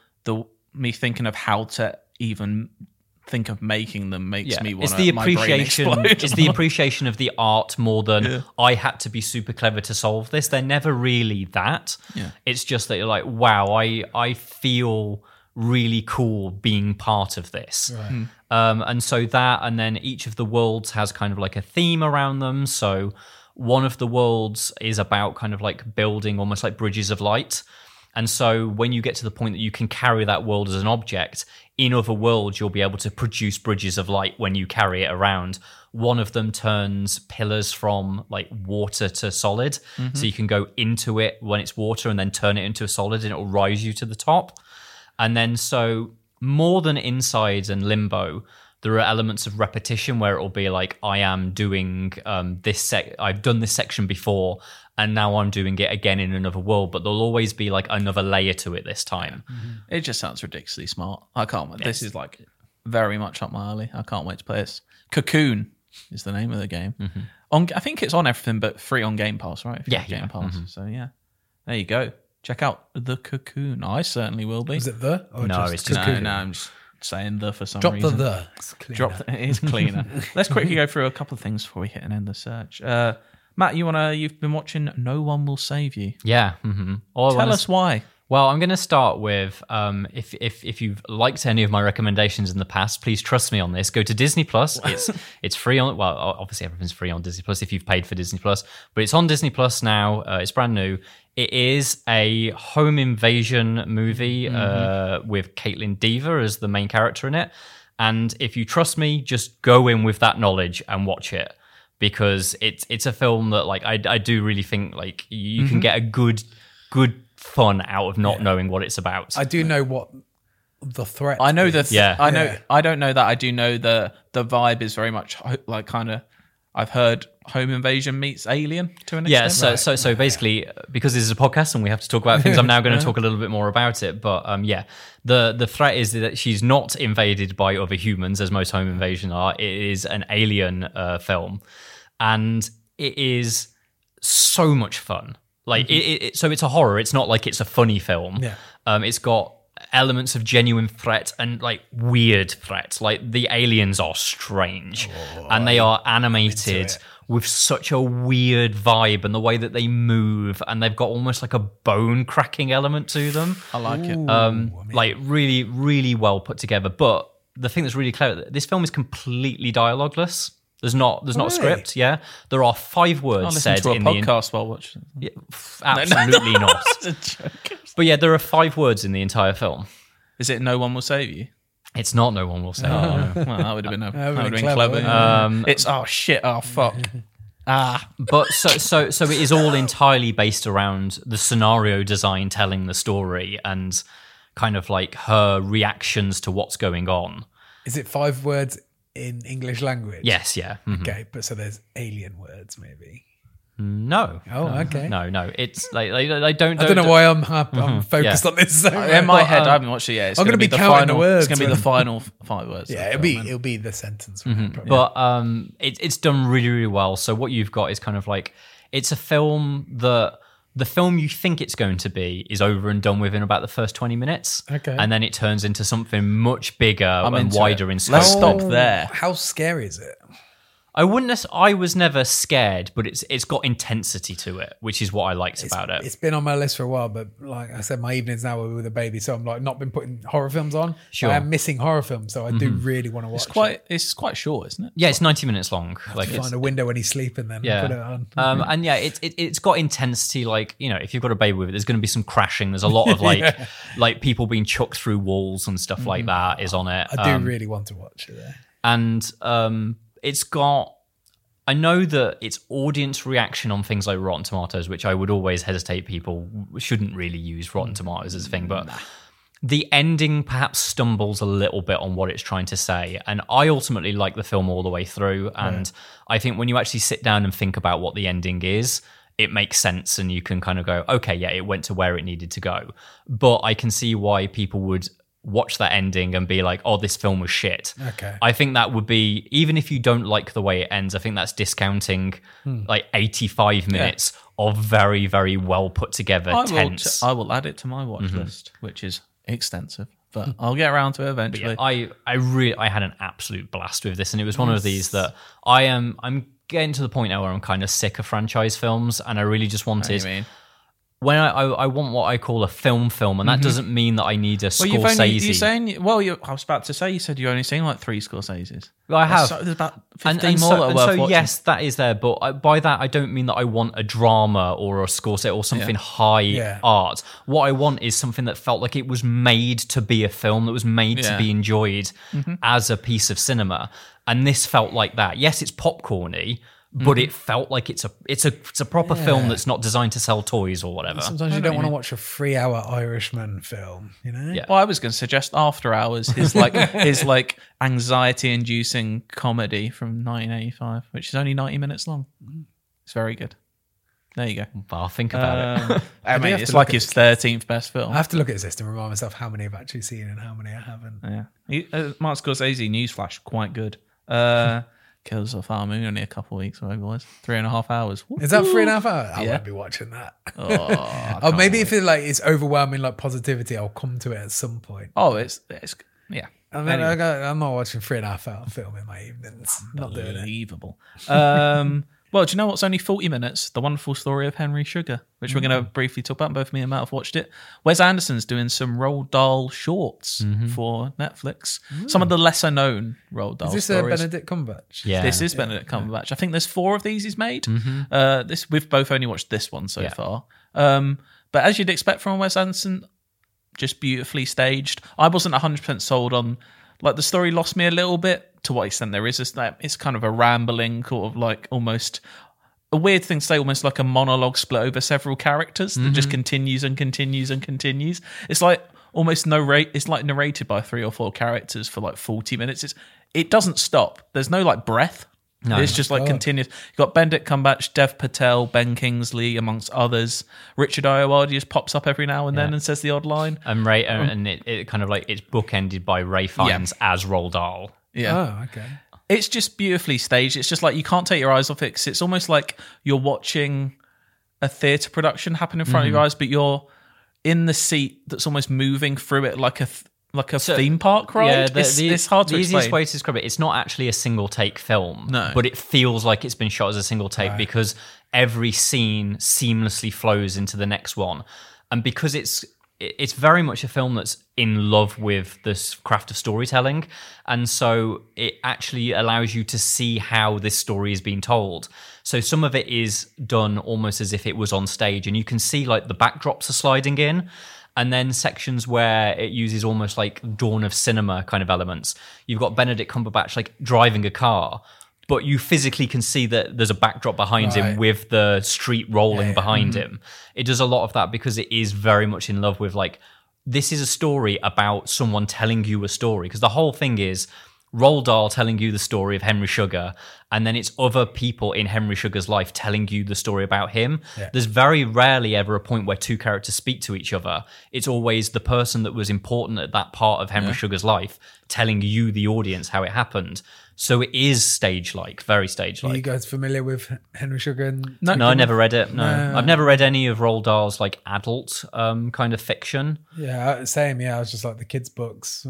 me thinking of how to even think of making them makes me want to. It's the appreciation of the art more than I had to be super clever to solve this. They're never really that. Yeah. It's just that you're like, wow, I feel really cool being part of this. Right. And so that, and then each of the worlds has kind of like a theme around them. So one of the worlds is about kind of like building almost like bridges of light. And so when you get to the point that you can carry that world as an object, in other worlds, you'll be able to produce bridges of light when you carry it around. One of them turns pillars from like water to solid. Mm-hmm. So you can go into it when it's water and then turn it into a solid and it will rise you to the top. And then so more than Inside and Limbo, there are elements of repetition where it will be like, I am doing I've done this section before and now I'm doing it again in another world, but there'll always be like another layer to it this time. Mm-hmm. It just sounds ridiculously smart. I can't wait. This is like very much up my alley. I can't wait to play this. Cocoon is the name of the game. Mm-hmm. I think it's on everything but free on Game Pass, right? Game Pass. Mm-hmm. So yeah, there you go. Check out The Cocoon. I certainly will be. Is it the? Or No, just it's just Cocoon? No, I'm just saying the for some Drop reason. the. It's cleaner. It is cleaner. Let's quickly go through a couple of things before we hit and end the search. Matt, you've been watching No One Will Save You. Yeah. Mm-hmm. Tell us why. Well, I'm going to start with if you've liked any of my recommendations in the past, please trust me on this. Go to Disney Plus. It's free on. Well, obviously everything's free on Disney Plus if you've paid for Disney Plus, but it's on Disney Plus now. It's brand new. It is a home invasion movie with Caitlin Dever as the main character in it. And if you trust me, just go in with that knowledge and watch it, because it's a film that like I do really think like you can get a good fun out of not knowing what it's about. I do know what the threat. I know is. I know. I don't know that. I do know the vibe is very much like kind of. I've heard home invasion meets Alien to an extent. Yeah, so basically, because this is a podcast and we have to talk about things, I'm now going to talk a little bit more about it. But the threat is that she's not invaded by other humans, as most home invasion are. It is an alien film, and it is so much fun. Like so it's a horror. It's not like it's a funny film. Yeah. It's got elements of genuine threat and like weird threat. Like the aliens are strange and they are animated with such a weird vibe, and the way that they move, and they've got almost like a bone cracking element to them. I like it. Like really, really well put together. But the thing that's really clever, this film is completely dialogueless. There's not a script. Yeah, there are 5 words I'll listen said to a in the podcast while watching. Yeah, absolutely not. That's a joke. But yeah, there are 5 words in the entire film. Is it "No one will save you"? It's not. No one will say. Well, that would have been That would've been clever. clever. It's oh shit, oh fuck. But so it is all entirely based around the scenario design, telling the story, and kind of like her reactions to what's going on. Is it 5 words in English language? Yes, yeah. Mhm. Okay, but so there's alien words, maybe. No. Oh, okay. No. It's like they don't. I don't know why I'm focused on this. So In my much. head, I haven't watched it yet. It's I'm going to be the counting final. the words. It's going to be the final 5 words. Yeah, it'll be the sentence. Probably. But it's done really, really well. So what you've got is kind of like, it's a film that the film you think it's going to be is over and done with in about the first 20 minutes. Okay. And then it turns into something much bigger and into wider it. in scope. Let's stop there. How scary is it? I was never scared, but it's got intensity to it, which is what I liked about it. It's been on my list for a while, but like I said, my evenings now are with a baby, so I'm like not been putting horror films on. Sure. I'm missing horror films, so I do really want to watch. It's quite short, isn't it? Yeah, it's 90 minutes long. Like Find a window when he's sleeping, then put it on. And yeah, it's got intensity. Like, you know, if you've got a baby with it, there's going to be some crashing. There's a lot of like people being chucked through walls and stuff like that is on it. I do really want to watch it there. And it's got. I know that its audience reaction on things like Rotten Tomatoes, which I would always hesitate people shouldn't really use Rotten Tomatoes as a thing, but the ending perhaps stumbles a little bit on what it's trying to say. And I ultimately like the film all the way through. And I think when you actually sit down and think about what the ending is, it makes sense and you can kind of go, okay, yeah, it went to where it needed to go. But I can see why people would watch that ending and be like, oh, this film was shit. Okay. I think that would be, even if you don't like the way it ends, I think that's discounting like 85 minutes of very, very well put together tense. I will add it to my watch list, which is extensive, but I'll get around to it eventually. Yeah, I had an absolute blast with this, and it was one of these that I'm getting to the point now where I'm kind of sick of franchise films, and I really just wanted. When I want what I call a film, and that doesn't mean that I need a Scorsese. I was about to say, you said you've only seen like 3 Scorseses. Well, I have. There's about 15 that more that are are worth so watching. yes, that is there, but by that I don't mean that I want a drama or a Scorsese or something high art. What I want is something that felt like it was made to be a film, that was made to be enjoyed as a piece of cinema, and this felt like that. Yes, it's popcorny, but it felt like it's a proper film that's not designed to sell toys or whatever. Sometimes you don't want to watch a 3-hour Irishman film, you know? Yeah. Well, I was going to suggest After Hours, his anxiety-inducing comedy from 1985, which is only 90 minutes long. It's very good. There you go. Well, I'll think about it. I mean, have it's to like look his 13th best film. I have to look at his list and remind myself how many I've actually seen and how many I haven't. Yeah, Martin Scorsese, Newsflash, quite good. Killers of the Flower Moon, only a couple of weeks away, boys. 3.5 hours. Is that 3.5 hours? I Yeah. won't be watching that. Oh, Maybe if it's overwhelming like positivity, I'll come to it at some point. it's yeah. I mean, I'm not watching 3.5 hour film in my evenings. Not doing it. Unbelievable. Well, do you know what's only 40 minutes? The Wonderful Story of Henry Sugar, which we're going to briefly talk about. Both me and Matt have watched it. Wes Anderson's doing some Roald Dahl shorts for Netflix. Some of the lesser known Roald Dahl Is this stories. Benedict Cumberbatch? Yeah. This is Benedict Cumberbatch. I think there's 4 of these he's made. We've both only watched this one so far. But as you'd expect from Wes Anderson, just beautifully staged. I wasn't 100% sold on, like, the story lost me a little bit. To what extent there is this, that it's kind of a rambling, sort of like almost a weird thing to say, almost like a monologue split over several characters that just continues and continues and continues. It's like almost it's like narrated by 3 or 4 characters for like 40 minutes. It doesn't stop. There's no like breath. No, it's just like continuous. You've got Benedict Cumberbatch, Dev Patel, Ben Kingsley, amongst others. Richard Ayoade just pops up every now and then and says the odd line. And Ray, and it kind of like it's bookended by Ray Fiennes as Roald Dahl. Yeah. Oh, okay. It's just beautifully staged. It's just like you can't take your eyes off it. 'Cause it's almost like you're watching a theatre production happen in front of your eyes, but you're in the seat that's almost moving through it like a theme park ride. Yeah, it's hard to explain. The easiest way to describe it, it's not actually a single take film, no, but it feels like it's been shot as a single take because every scene seamlessly flows into the next one, and because it's very much a film that's in love with this craft of storytelling, and so it actually allows you to see how this story is being told. So some of it is done almost as if it was on stage, and you can see like the backdrops are sliding in, and then sections where it uses almost like Dawn of Cinema kind of elements. You've got Benedict Cumberbatch like driving a car, but you physically can see that there's a backdrop behind him with the street rolling behind him. It does a lot of that because it is very much in love with like, this is a story about someone telling you a story. Because the whole thing is Roald Dahl telling you the story of Henry Sugar, and then it's other people in Henry Sugar's life telling you the story about him. Yeah. There's very rarely ever a point where 2 characters speak to each other. It's always the person that was important at that part of Henry Sugar's life telling you, the audience, how it happened. So it is stage-like, very stage-like. Are you guys familiar with Henry Sugar? And no, I never read it. No, I've never read any of Roald Dahl's like adult kind of fiction. Yeah, same. Yeah, I was just like the kids' books.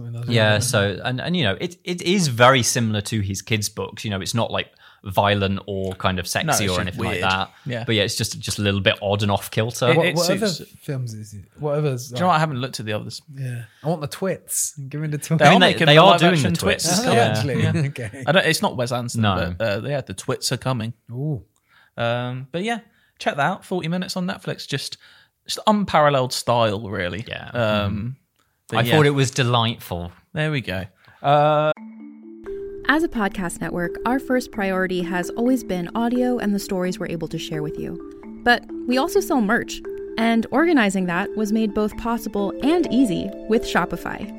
So and you know, it is very similar to his kids' books. You know, it's not like violent or kind of sexy or anything weird. Like that. Yeah. But yeah, it's just a little bit odd and off kilter. What other films is it? What others? Do you know what? I haven't looked at the others. Yeah, I want the twits. Give me the twits. They are doing the twits. Actually, okay. It's not Wes Anderson. No, but the twits are coming. Ooh. But yeah, check that out. 40 minutes on Netflix. Just unparalleled style, really. Yeah. I thought it was delightful. There we go. As a podcast network, our first priority has always been audio and the stories we're able to share with you. But we also sell merch, and organizing that was made both possible and easy with Shopify.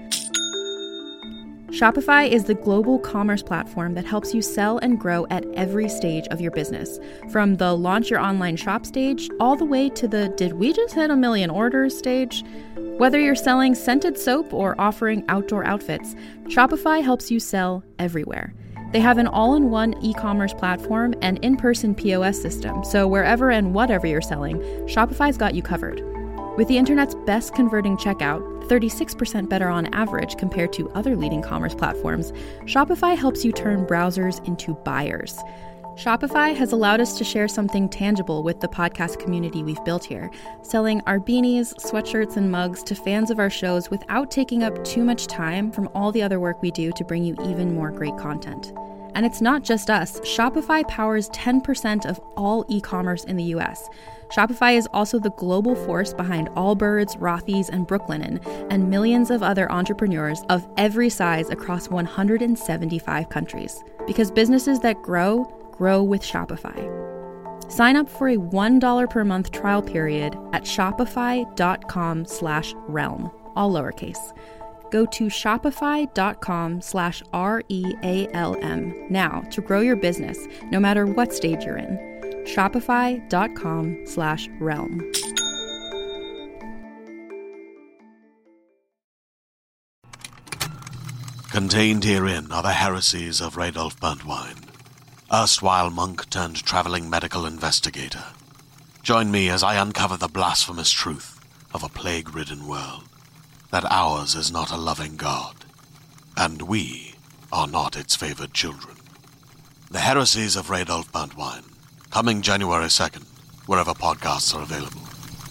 Shopify is the global commerce platform that helps you sell and grow at every stage of your business, from the launch your online shop stage all the way to the did we just hit 1 million orders stage. Whether you're selling scented soap or offering outdoor outfits, Shopify helps you sell everywhere. They have an all-in-one e-commerce platform and in-person POS system, so wherever and whatever you're selling, Shopify's got you covered. With the internet's best converting checkout, 36% better on average compared to other leading commerce platforms, Shopify helps you turn browsers into buyers. Shopify has allowed us to share something tangible with the podcast community we've built here, selling our beanies, sweatshirts, and mugs to fans of our shows without taking up too much time from all the other work we do to bring you even more great content. And it's not just us. Shopify powers 10% of all e-commerce in the US. Shopify is also the global force behind Allbirds, Rothy's, and Brooklinen, and millions of other entrepreneurs of every size across 175 countries. Because businesses that grow with Shopify. Sign up for a $1 per month trial period at shopify.com/realm, all lowercase. Go to shopify.com/REALM now to grow your business, no matter what stage you're in. Shopify.com/realm. Contained herein are the heresies of Radolf Burntwine, erstwhile monk turned traveling medical investigator. Join me as I uncover the blasphemous truth of a plague-ridden world, that ours is not a loving God, and we are not its favored children. The heresies of Radolf Burntwine, coming January 2nd, wherever podcasts are available.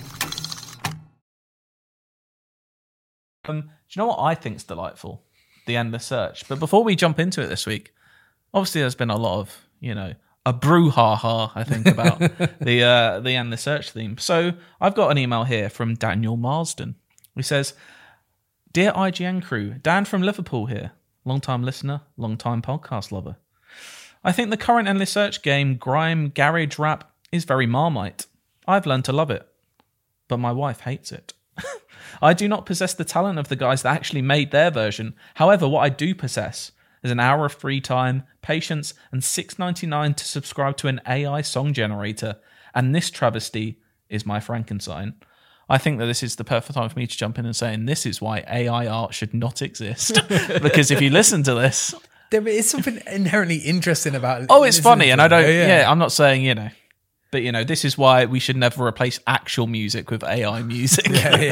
Do you know what I think's delightful? The Endless Search. But before we jump into it this week, obviously there's been a lot of, a brouhaha, I think, about the Endless Search theme. So I've got an email here from Daniel Marsden. He says, "Dear IGN crew, Dan from Liverpool here. Long-time listener, long-time podcast lover. I think the current Endless Search game, Grime Garage Rap, is very Marmite. I've learned to love it, but my wife hates it. I do not possess the talent of the guys that actually made their version. However, what I do possess is an hour of free time, patience, and $6.99 to subscribe to an AI song generator. And this travesty is my Frankenstein. I think that this is the perfect time for me to jump in and say, and this is why AI art should not exist. Because if you listen to this... There is something inherently interesting about it. Oh, it's funny, and I don't... Yeah, I'm not saying, But, this is why we should never replace actual music with AI music.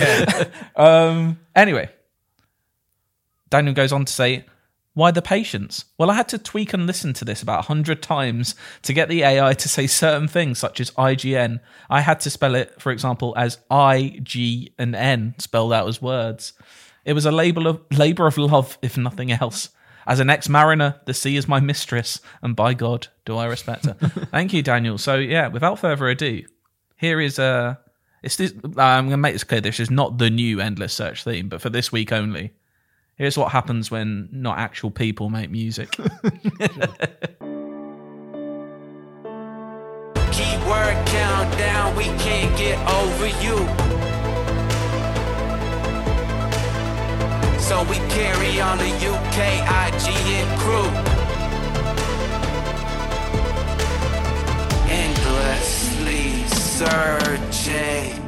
Anyway, Daniel goes on to say, why the patience? Well, I had to tweak and listen to this about 100 times to get the AI to say certain things, such as IGN. I had to spell it, for example, as I, G, and N, spelled out as words. It was a labour of love, if nothing else. As an ex-mariner, the sea is my mistress, and by God, do I respect her. Thank you, Daniel. So, without further ado, here is I'm going to make this clear, this is not the new Endless Search theme, but for this week only. Here's what happens when not actual people make music. Keyword countdown, we can't get over you. So we carry on the UK, IGN crew. Endlessly searching.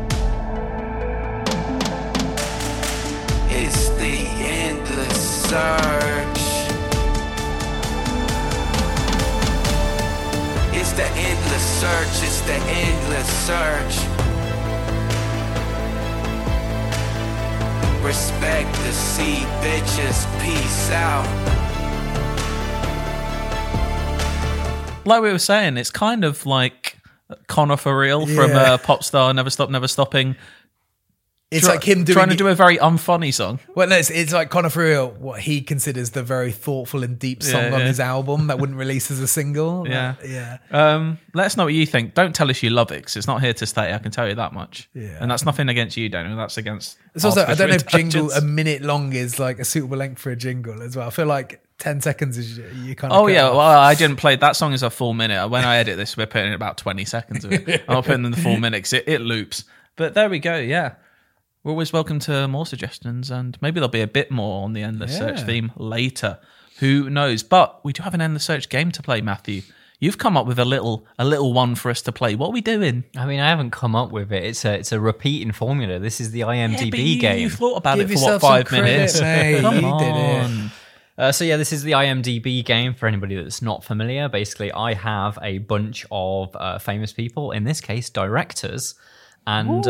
It's the endless search. It's the endless search. It's the endless search. Respect the sea, bitches. Peace out. Like we were saying, it's kind of like Connor for real from Popstar, Never Stop, Never Stopping. It's like him trying to do a very unfunny song. Well, no, it's like Conor for real, what he considers the very thoughtful and deep song on his album that wouldn't release as a single. Yeah. Let us know what you think. Don't tell us you love it, because it's not here to stay. I can tell you that much. Yeah. And that's nothing against you, Daniel. That's against. It's also, I don't know if jingle a minute long is like a suitable length for a jingle as well. I feel like 10 seconds is you kind of. Oh yeah, well I didn't play that song is a full minute. When I edit this, we're putting in about 20 seconds of it. I'm not putting in the full minute because it loops. But there we go. Yeah. We're always welcome to more suggestions, and maybe there'll be a bit more on the Endless Search theme later. Who knows? But we do have an Endless Search game to play, Matthew. You've come up with a little one for us to play. What are we doing? I mean, I haven't come up with it. It's a repeating formula. This is the IMDb game. You thought about it for 5 minutes? Come on. This is the IMDb game for anybody that's not familiar. Basically, I have a bunch of famous people, in this case, directors. And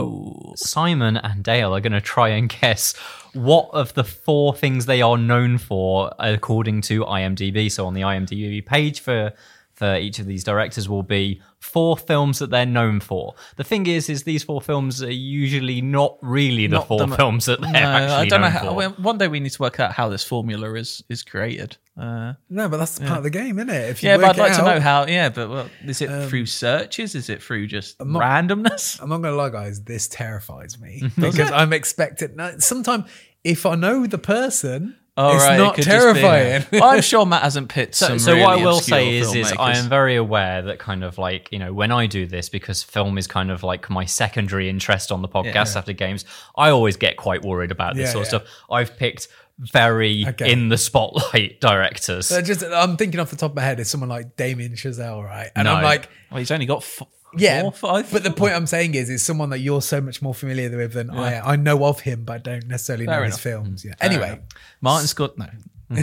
Simon and Dale are going to try and guess what of the 4 things they are known for according to IMDb. So on the IMDb page for each of these directors will be 4 films that they're known for. The thing is these 4 films are usually not really the 4 films that they're actually known for. One day we need to work out how this formula is created. No, but that's part of the game, isn't it? But I'd like to know how. Yeah, but is it through searches? Is it through just randomness? I'm not going to lie, guys. This terrifies me because I'm expecting. Sometimes if I know the person. It's not terrifying. I'm sure Matt hasn't picked some So really what I will obscure say is filmmakers. I am very aware that kind of like, when I do this, because film is kind of like my secondary interest on the podcast after games, I always get quite worried about this sort of stuff. I've picked very in the spotlight directors. I'm thinking off the top of my head is someone like Damien Chazelle, right? And No. I'm like, Well, he's only got 4 or 5. But the point I'm saying is someone that you're so much more familiar with than I know of him, but I don't necessarily know his films. Yeah. Anyway, Martin Scott, no.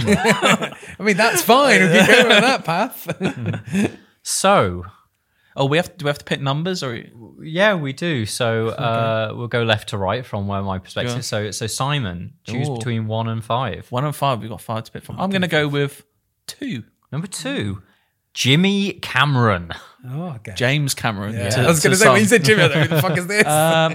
I mean that's fine. We can go on that path. So, do we have to pick numbers or? yeah, we do. So we'll go left to right from where my perspective is. So Simon, choose between 1 and 5. 1 and 5. We've got 5 to pick from. I'm going to go with 2. Number 2, Jimmy Cameron. Oh, okay. James Cameron. Yeah. I was going to say when you said Jimmy, I thought, who the fuck is this?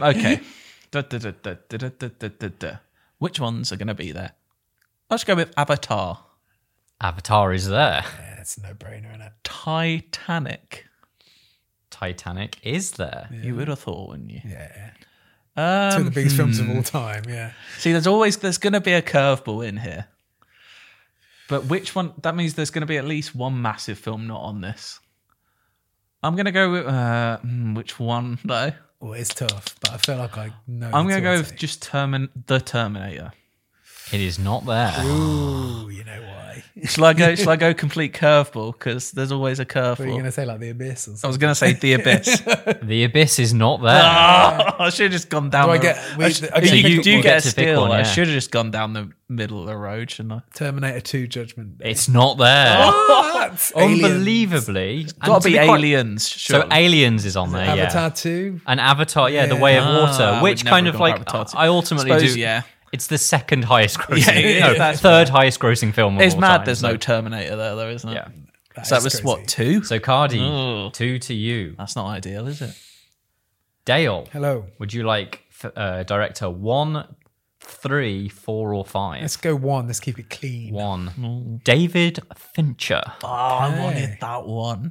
Okay. Which ones are going to be there? Let's go with Avatar. Avatar is there. Yeah, it's a no-brainer, isn't it? Titanic. Titanic is there. You would have thought, wouldn't you? Yeah. 2 of the biggest films of all time. Yeah. See, there's going to be a curveball in here. But which one? That means there's going to be at least one massive film not on this. I'm gonna go with which one though? Well, it's tough, but I feel like I know. I'm the gonna two go I'll with take. just the Terminator. It is not there. Ooh, you know why? Shall I go complete curveball? Because there's always a What are you curveball. gonna say, like the Abyss or I was something? gonna say the Abyss. The Abyss is not there. I should have just gone down. Do I the- get- I we- sh- I get you to pick do one. get a Get to pick steal. one, I yeah. should have just gone down the middle of the road, shouldn't I? Terminator 2 Judgment Day. It's not there. What? Unbelievably. Got And to be be quite- aliens. So Surely. Aliens is on there, Avatar yeah. 2. And Avatar, yeah, The Yeah. Way of I Water, would which never kind have of gone like, for Avatar 2. I ultimately Suppose, do. yeah. It's the second highest grossing, Yeah, that's third highest grossing film of It's all mad. time, There's so- no Terminator there, though, isn't it? Yeah. So that is was crazy. what 2? So Cardi, Oh. 2 to you. That's not ideal, is it? Dale, Hello. would you like director 1, 3, 4, or 5? Let's go 1. Let's keep it clean. 1. David Fincher. Oh, I wanted that one.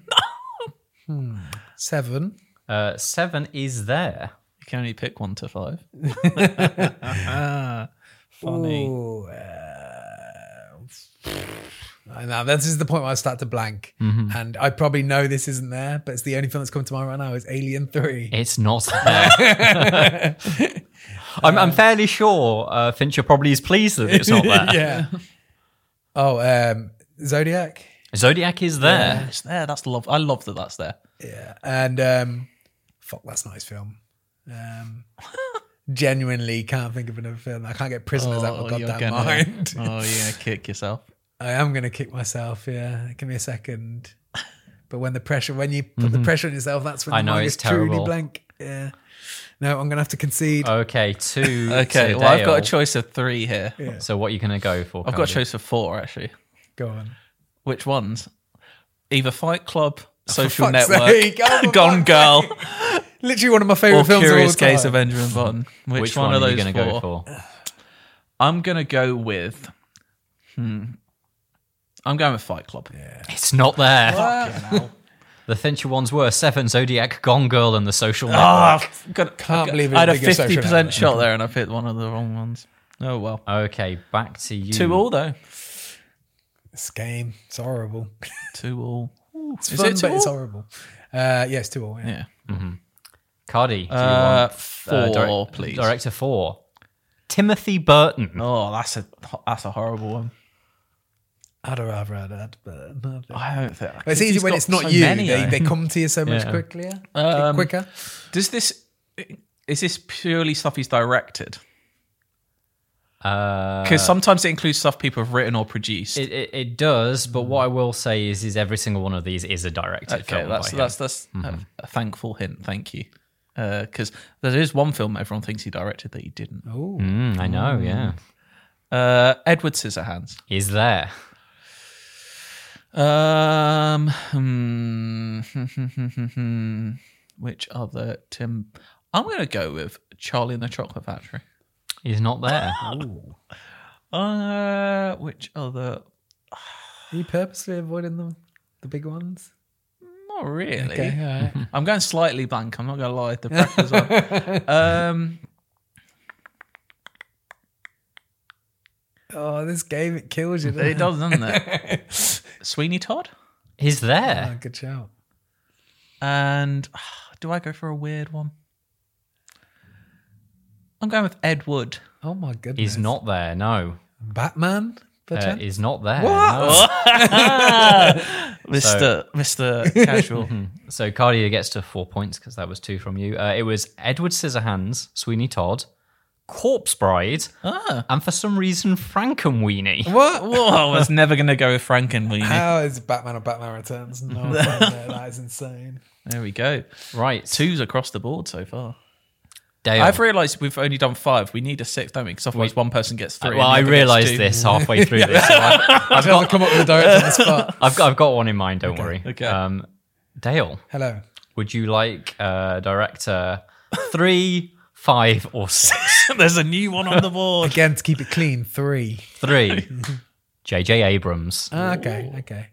7. 7 is there. You can only pick 1 to 5. Funny. Ooh, now this is the point where I start to blank, and I probably know this isn't there, but it's the only film that's coming to mind right now is Alien 3. It's not there. I'm fairly sure Fincher probably is pleased that it's not there. Yeah. Oh, Zodiac. Zodiac is there. It's there. That's love. I love that that's there. Yeah, and fuck, that's a nice film. Genuinely can't think of another film. I can't get Prisoners out of my you're goddamn gonna- mind. Oh, yeah, kick yourself. I am gonna kick myself. Yeah, give me a second. But when you put the pressure on yourself, that's when I the know, mind it's is truly terrible. blank. Yeah. No, I'm gonna have to concede. Okay, 2. Okay, to well, I've got a Dale. choice of 3 here. So what are you going to go for? I've got a Cardi? choice of 4, actually. Go on. Which ones? Either Fight Club, Social fuck's Network, sake, oh, for Gone fuck's Girl, Literally one of my or favorite films Curious of all time. Case of Benjamin Button. Which one of are those you going to go 4? for? I'm going to go with... I'm going with Fight Club. It's not there. The Fincher ones were 7, Zodiac, Gone Girl, and The Social Network. Can't believe it I had a didn't get Social 50% Network. shot there and I picked one of the wrong ones. Oh, well. Okay, back to you. 2-2, though. This game, it's horrible. 2-2. It's Is fun, it but it's 2-2? horrible. Yes, 2-2. Yeah. Yeah. Cardi, do you want 4, please. Director 4. Timothy Burton. Oh, that's a horrible one. I'd have rather had that, but no. I don't think. But it's easy he's when got it's not so you. many, They though. come to you so much Yeah. quicker. Does this is this purely stuff he's directed? Because sometimes it includes stuff people have written or produced. It does, but what I will say is every single one of these is a directed Okay, film. that's by him. a thankful hint. Thank you. Because there is one film everyone thinks he directed that he didn't. I know, yeah. Edward Scissorhands. Is there? Which other Tim? I'm going to go with Charlie and the Chocolate Factory. Is not there. Which other? Are you purposely avoiding the big ones? Not really. Okay, all right. I'm going slightly blank. I'm not going to lie. The pressure's on. Oh, this game, it kills you. It does, doesn't it? Sweeney Todd. Is there? Oh, good shout. And do I go for a weird one? I'm going with Ed Wood. Oh my goodness. Is not there, no. Batman? perchance? Is not there. What? No. Mr. Casual. So Cardia gets to 4 points because that was 2 from you. It was Edward Scissorhands, Sweeney Todd, Corpse Bride, and for some reason Frankenweenie. What? Whoa, I was never going to go with Frankenweenie. How is Batman or Batman Returns? No, that is insane. There we go. Right. 2s across the board so far. Dale. I've realised we've only done 5. We need a 6th, don't we? Because otherwise one person gets 3. Well, I and the other gets realised 2. this halfway through this. So I've got to come up with a director on the spot. I've got one in mind, don't worry. Okay. Dale, Hello. would you like director 3, 5, or 6? There's a new one on the board. Again, to keep it clean, 3. 3. J.J. Abrams. Okay.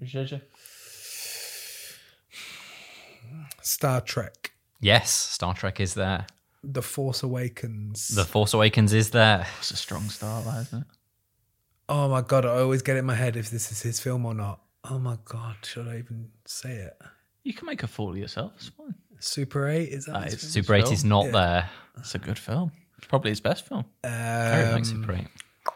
Star Trek. Yes, Star Trek is there. The Force Awakens. The Force Awakens is there. It's a strong start, that, isn't it? Oh my God, I always get it in my head if this is his film or not. Oh my God, should I even say it? You can make a fool of yourself. It's fine. Super 8 is that? That his is- film? Super 8 is not there. It's a good film. It's probably his best film. Very like Super 8.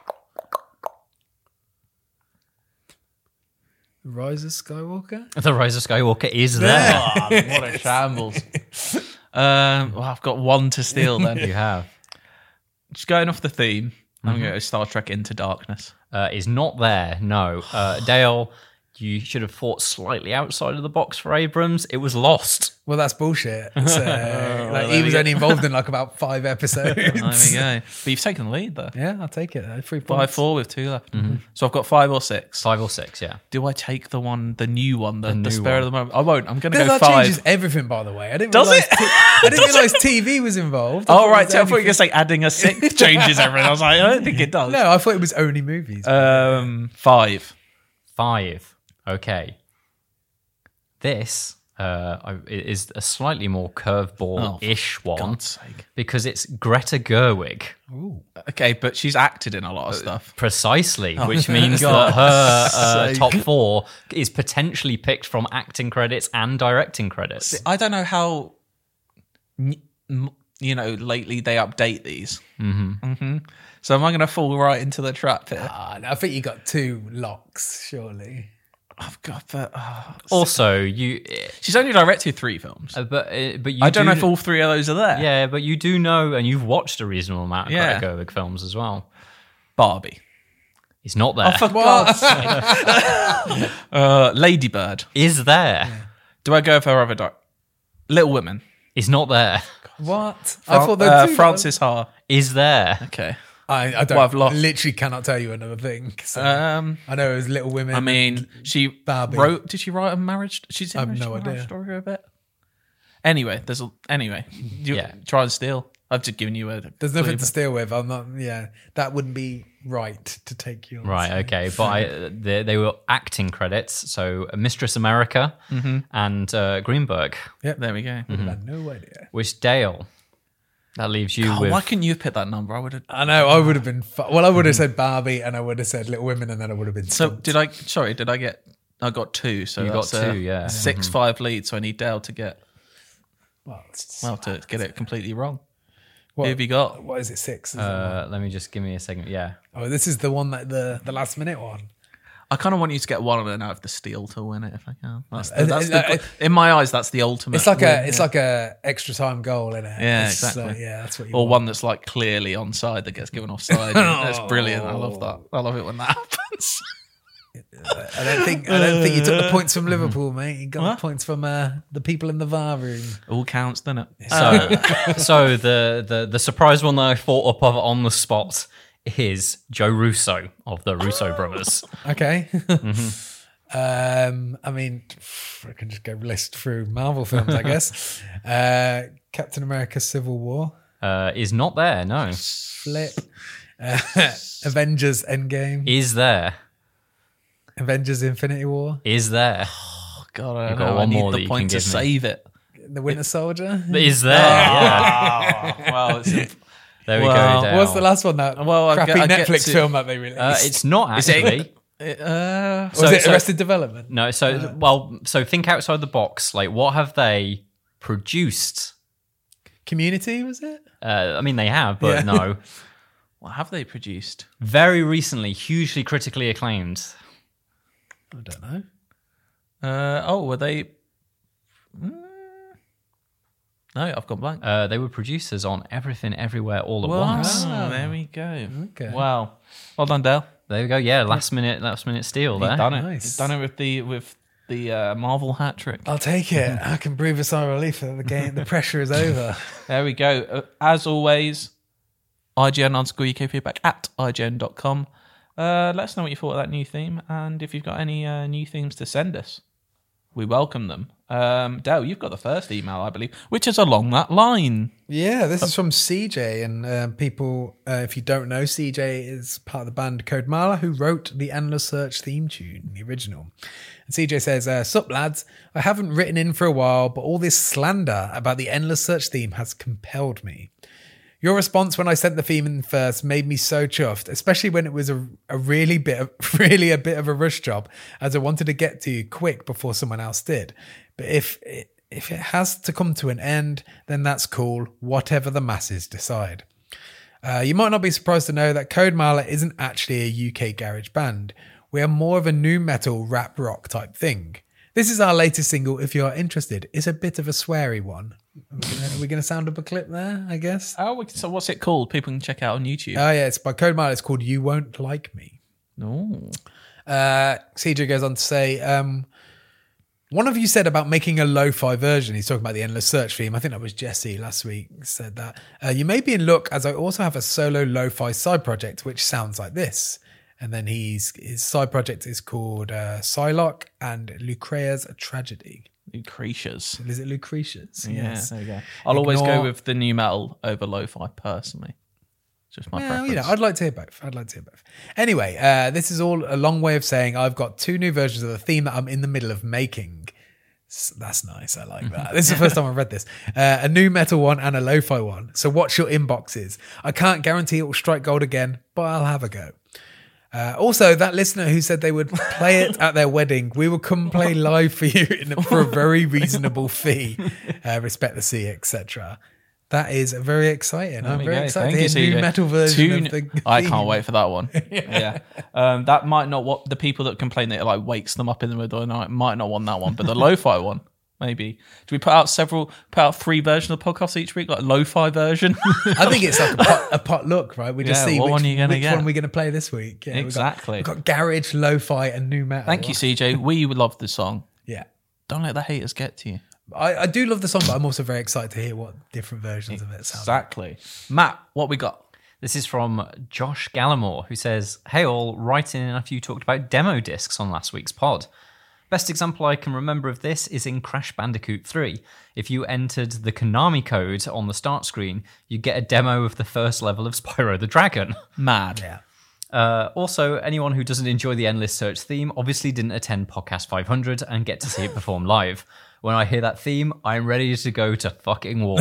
Rise of Skywalker. The Rise of Skywalker is there. Oh, what a shambles. Well, I've got one to steal then. You have. Just going off the theme, I'm going to go Star Trek Into Darkness. Is not there. No. Dale, you should have thought slightly outside of the box for Abrams. It was Lost. Well, that's bullshit. It's, he was only involved in like about 5 episodes. There we go. But you've taken the lead there. Yeah, I'll take it. 3 points. 5-4 with 2 left. So I've got 5 or 6. 5 or 6, yeah. Do I take the new one, the new spare one. of the moment? I won't. I'm going to That go 5. changes everything, by the way. I didn't Does realize it? I didn't realize TV was involved. Oh, right. So I thought thought you were going to say adding a 6 changes everything. I was like, I don't think it does. No, I thought it was only movies. 5. 5. Okay. This is a slightly more curveball-ish one God's sake. because it's Greta Gerwig. Okay, but she's acted in a lot of stuff. Precisely, which means that her top 4 is potentially picked from acting credits and directing credits. I don't know how, lately they update these. So am I going to fall right into the trap here? I think you got 2 locks, surely. I've got that. Also, She's only directed 3 films. but you I don't know if all 3 of those are there. Yeah, but you do know, and you've watched a reasonable amount of Yeah. Greta Gerwig films as well. Barbie. He's not there. For God's sake. Lady Bird. Is there? Do I go for her other Little Women? Is not there. What? I thought there were 2. Francis Ha. Is there? Okay. I don't. Well, I've lost. Literally cannot tell you another thing. So I know it was Little Women. I mean, she Barbie. wrote. Did she write a marriage? She's in I have a no marriage idea. story a bit. Anyway, Yeah. Try and steal. I've just given you a. There's nothing to steal with. I'm not. Yeah, that wouldn't be right to take yours. Right, okay. But they were acting credits. So Mistress America and Greenberg, Yep. There we go. I had no idea. which Dale, that leaves you Oh, with... why couldn't you have picked that number? I would have. I know. I would have been. I would have said Barbie, and I would have said Little Women, and then I would have been. So stumped. did I? Sorry, did I get? I got 2. So You got that's 2, yeah. 6-5 lead. So I need Dale to get to to get it completely wrong. what, Who have you got? What is it? 6? Is it? let me just give me a second. Yeah. Oh, this is the one that the last minute one. I kind of want you to get one, and then I have the steal to win it if I can. Uh, In my eyes, that's the ultimate. It's like win, it's like a extra time goal, isn't it? Yeah, It's, exactly. yeah, that's what you or want. one that's like clearly onside that gets given offside. That's brilliant. I love that. I love it when that happens. I don't think you took the points from Liverpool, mate. You got the points from the people in the VAR room. All counts, doesn't it? So the surprise one that I thought up of on the spot is Joe Russo of the Russo brothers. Okay. I mean, I can just go list through Marvel films, I guess. Captain America: Civil War, Is not there, no. Flip, Avengers: Endgame, Is there. Avengers: Infinity War, Is there. God, I You've don't got know. I one need more that the you point can to give me. save it. The Winter Soldier. Is there. Yeah. Well, it's There we Well, go, Dale. What's the last one? That Well, I crappy get- I get Netflix to- film that they released. It's not actually. was so- it so- Arrested Development? No, so think outside the box. Like, what have they produced? Community, was it? I mean, they have, but Yeah. no. what have they produced? Very recently, hugely critically acclaimed. I don't know. Were they? No, I've gone blank. They were producers on Everything Everywhere All at Once. Oh, there we go. Okay. Wow. Well done, Dale. There we go. Yeah, last minute steal there. You've done it. Nice. You've done it with the Marvel hat trick. I'll take it. I can breathe a sigh of relief that the game. The pressure is over. There we go. As always, IGN_UK feedback at IGN.com. Let us know what you thought of that new theme, and if you've got any new themes to send us, we welcome them. Dale, you've got the first email, I believe, which is along that line. Yeah, this is from CJ, and people, if you don't know, CJ is part of the band Code Mala, who wrote the Endless Search theme tune, the original. And CJ says, "Sup lads, I haven't written in for a while, but all this slander about the Endless Search theme has compelled me. Your response when I sent the theme in first made me so chuffed, especially when it was a bit of a rush job, as I wanted to get to you quick before someone else did. But if it has to come to an end, then that's cool, whatever the masses decide. You might not be surprised to know that Code Mala isn't actually a UK garage band. We are more of a nu metal rap rock type thing. This is our latest single, if you are interested. It's a bit of a sweary one. Are we going to sound up a clip there, I guess? So what's it called? People can check it out on YouTube. Oh, yeah, it's by Code Mala. It's called You Won't Like Me. No. CJ goes on to say, one of you said about making a lo-fi version. He's talking about the Endless Search theme. I think that was Jesse last week said that. You may be in luck, as I also have a solo lo-fi side project, which sounds like this. And then his side project is called Psylocke and Lucrea's Tragedy. Lucretia's. Is it Lucretia's? Yeah, Yes. there you go. I'll always go with the new metal over lo-fi, personally. Just my preference. You know, I'd like to hear both. Anyway, this is all a long way of saying I've got 2 new versions of the theme that I'm in the middle of making. That's nice. I like that. This is the first time I've read this. A new metal one and a lo-fi one. So watch your inboxes. I can't guarantee it will strike gold again, but I'll have a go. Also, that listener who said they would play it at their wedding, we will come play live for you for a very reasonable fee. Respect the sea, etc. That is very exciting. I'm very excited to hear a new metal version of the theme. I can't wait for that one. Yeah. That might not what the people that complain that it like wakes them up in the middle of the night might not want that one, but the lo-fi one, maybe. Do we put out 3 versions of podcasts each week, like lo-fi version? I think it's like a potluck, right? We just see what which one are you gonna which get? one we're going to play this week. Yeah, Exactly. We've got garage, lo-fi, and new metal. Thank you, CJ. We would love the song. Yeah. Don't let the haters get to you. I do love the song, but I'm also very excited to hear what different versions of it sound Exactly. Matt, what we got? This is from Josh Gallimore, who says, "Hey all, writing in after you talked about demo discs on last week's pod. Best example I can remember of this is in Crash Bandicoot 3. If you entered the Konami code on the start screen, you get a demo of the first level of Spyro the Dragon. Mad. Yeah. Also, anyone who doesn't enjoy the Endless Search theme obviously didn't attend Podcast 500 and get to see it perform live. When I hear that theme, I'm ready to go to fucking war."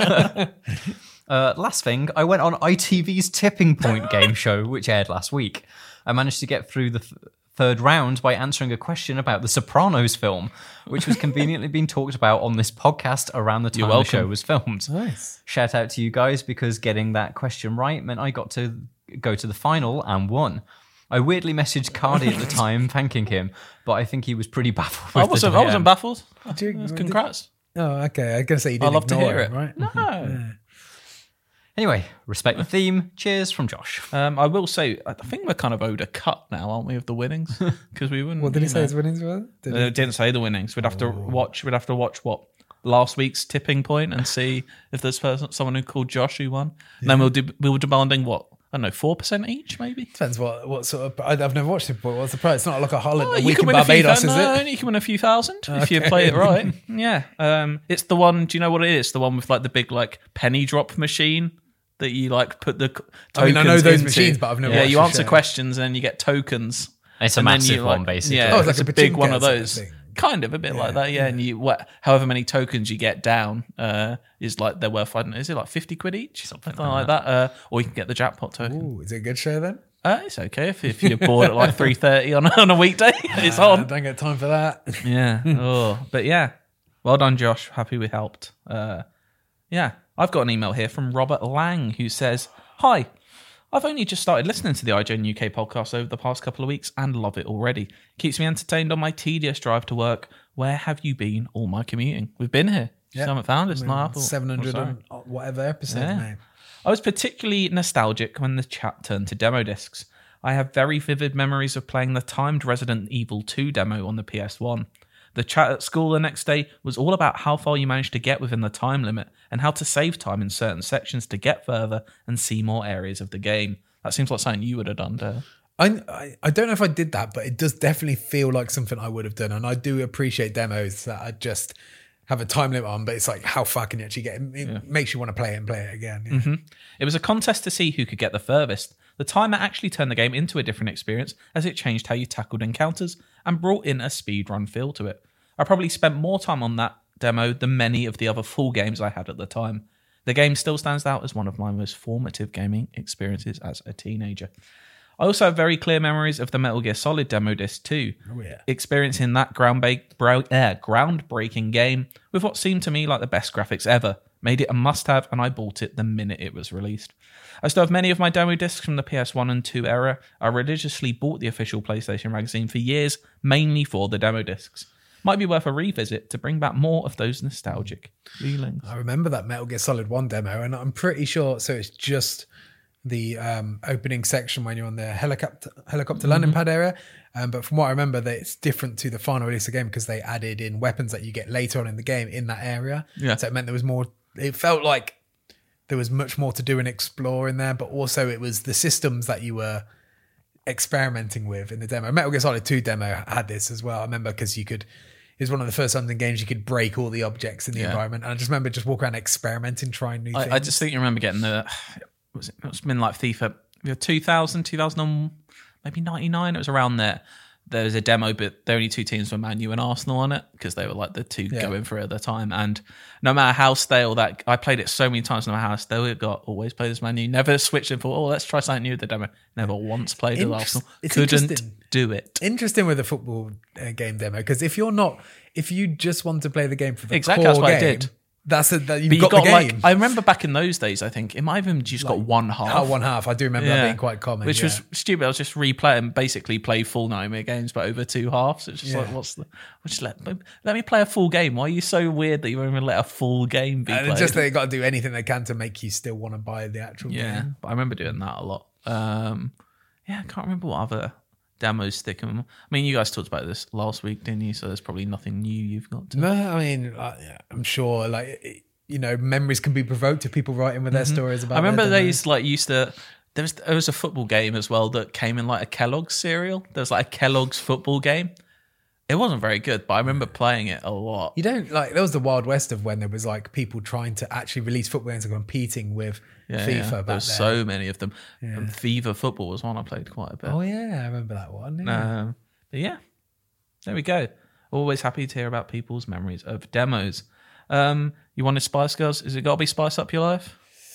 Last thing, I went on ITV's Tipping Point game show, which aired last week. I managed to get through the third round by answering a question about the Sopranos film, which was conveniently being talked about on this podcast around the time the show was filmed. Nice. Shout out to you guys, because getting that question right meant I got to go to the final and won. I weirdly messaged Cardi at the time thanking him, but I think he was pretty baffled. I wasn't baffled. you- Congrats. Oh, okay. I was going to say you didn't I'd love to ignore hear it. right? No. Anyway, respect the theme. Cheers from Josh. I will say, I think we're kind of owed a cut now, aren't we, of the winnings? Because we wouldn't. What did he you say know. his winnings were? It didn't say the winnings. We'd have to watch. We'd have to watch what last week's tipping point and see if there's someone who called Josh who won. And then we were demanding what, I don't know, 4% each, maybe. Depends what sort of. I've never watched it before. What's the price? It's not like a holiday. Oh, A you week can in win a few. Barbados, is No, it? you can win a few thousand if you Okay. play it right. Yeah. It's the one. Do you know what it is? The one with like the big like penny drop machine that you like put the tokens I mean, I know those into. machines, but I've never Yeah, watched you the answer show. questions and then you get tokens. It's a And then massive you, one, like- basically. Yeah, Oh, it's it's like a a big one pachinko of sort of those. thing. Kind of a bit like that, yeah. And you, however many tokens you get down, is like they're worth. I don't know, is it like 50 quid each, something like that? Or you can get the jackpot token. Ooh, is it a good show then? It's okay if you're bored at like 3:30 on a weekday. It's I on. don't get time for that. Yeah. But yeah. Well done, Josh. Happy we helped. Yeah. I've got an email here from Robert Lang who says, "Hi. I've only just started listening to the IGN UK podcast over the past couple of weeks and love it already. Keeps me entertained on my tedious drive to work. Where have you been all my commuting? We've been here. You haven't found us. No, 700 and whatever episode, Yeah. mate. I was particularly nostalgic when the chat turned to demo discs. I have very vivid memories of playing the timed Resident Evil 2 demo on the PS1. The chat at school the next day was all about how far you managed to get within the time limit and how to save time in certain sections to get further and see more areas of the game. That seems like something you would have done, Dale. I don't know if I did that, but it does definitely feel like something I would have done. And I do appreciate demos that I just have a time limit on, but it's like, how far can you actually get? It makes you want to play it and play it again. Yeah. It was a contest to see who could get the furthest. The timer actually turned the game into a different experience as it changed how you tackled encounters and brought in a speedrun feel to it. I probably spent more time on that demo than many of the other full games I had at the time. The game still stands out as one of my most formative gaming experiences as a teenager. I also have very clear memories of the Metal Gear Solid demo disc too. Oh, yeah. Experiencing that groundbreaking game with what seemed to me like the best graphics ever. Made it a must-have, and I bought it the minute it was released. I still have many of my demo discs from the PS1 and 2 era. I religiously bought the official PlayStation magazine for years, mainly for the demo discs. Might be worth a revisit to bring back more of those nostalgic feelings. I remember that Metal Gear Solid 1 demo, and I'm pretty sure, so it's just the opening section when you're on the helicopter landing pad area. But from what I remember, that it's different to the final release of the game because they added in weapons that you get later on in the game in that area. Yeah. So it meant there was more, it felt like there was much more to do and explore in there, but also it was the systems that you were experimenting with in the demo. Metal Gear Solid 2 demo had this as well. I remember because it was one of the first times in games you could break all the objects in the environment. And I just remember just walking around experimenting, trying new things. I just think you remember getting it's been like FIFA 2000, 2000, maybe 99. It was around there. There was a demo, but the only two teams were Man U and Arsenal on it because they were like the two going for it at the time. And no matter how stale that, I played it so many times, no matter how stale it got, always played as Man U. Never switched and thought, let's try something new with the demo. Never once played as Arsenal. Couldn't do it. Interesting with a football game demo because if you just want to play the game for the exactly, core that's what game, I did. You've got the game. Like, I remember back in those days, I think it might have even just got one half. One half. I do remember that being quite common. Which was stupid. I was just replaying, basically play full Nightmare games, but over two halves. It's just like, let me play a full game. Why are you so weird that you won't even let a full game be played? Just they got to do anything they can to make you still want to buy the actual game. Yeah, but I remember doing that a lot. I can't remember what other demos stick. I mean, you guys talked about this last week, didn't you? So there's probably nothing new you've got to. No, I mean, I'm sure, memories can be provoked to people writing with their stories about. I remember they used to. There was a football game as well that came in like a Kellogg's cereal. There was like a Kellogg's football game. It wasn't very good, but I remember playing it a lot. You don't there was the Wild West of when there was like people trying to actually release football games and competing with FIFA. There was so many of them. Yeah. And FIFA Football was one I played quite a bit. Oh yeah, I remember that one. Yeah. But yeah, there we go. Always happy to hear about people's memories of demos. You wanted Spice Girls? Is it got to be Spice Up Your Life?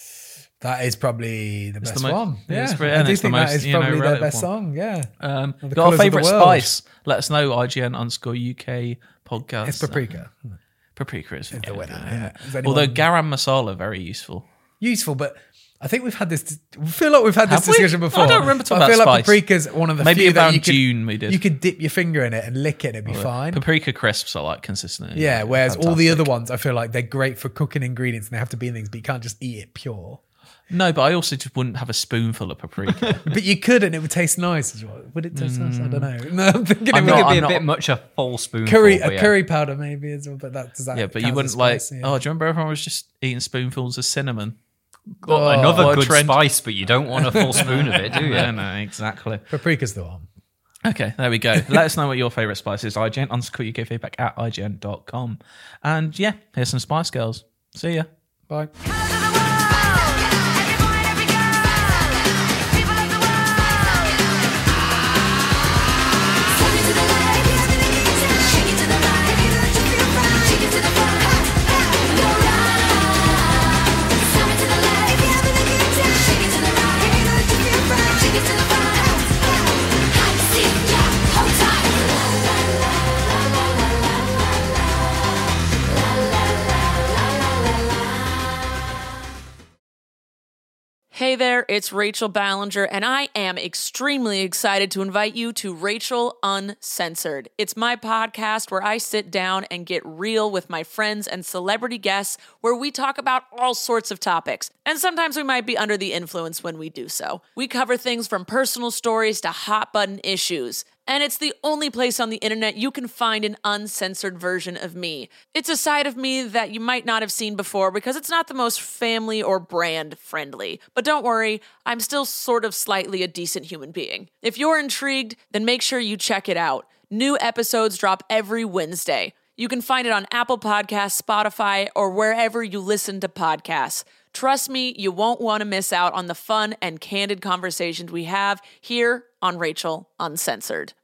That is probably the best one. Yeah, I do think that is probably their best song. Yeah. Got a favourite spice? Let us know. IGN_UK podcast. It's paprika. Paprika is the winner. Yeah. Although garam masala, very useful. Useful, but I think we've had this. I feel like we've had this discussion before. I don't remember talking about spice. I feel like spice. paprika's one of the maybe few around that June we did. You could dip your finger in it and lick it, and it'd be fine. Paprika crisps are like consistent. Yeah, whereas all the other ones, I feel like they're great for cooking ingredients and they have to be in things, but you can't just eat it pure. No, but I also just wouldn't have a spoonful of paprika. But you could, and it would taste nice as well. Would it taste nice? I don't know. No, I'm thinking it'd be a bit much a full spoonful. Curry powder maybe as well, but does that? Yeah, but you wouldn't like. Yeah. Oh, do you remember everyone was just eating spoonfuls of cinnamon? Well, another good spice, but you don't want a full spoon of it, do you? No, exactly. Paprika's the one. Okay, there we go. Let us know what your favourite spice is. IGN_UK feedback at IGN.com. And yeah, here's some Spice Girls. See ya. Bye. Hey there, it's Rachel Ballinger, and I am extremely excited to invite you to Rachel Uncensored. It's my podcast where I sit down and get real with my friends and celebrity guests, where we talk about all sorts of topics. And sometimes we might be under the influence when we do so. We cover things from personal stories to hot button issues. And it's the only place on the internet you can find an uncensored version of me. It's a side of me that you might not have seen before because it's not the most family or brand friendly. But don't worry, I'm still sort of slightly a decent human being. If you're intrigued, then make sure you check it out. New episodes drop every Wednesday. You can find it on Apple Podcasts, Spotify, or wherever you listen to podcasts. Trust me, you won't want to miss out on the fun and candid conversations we have here on Rachel Uncensored.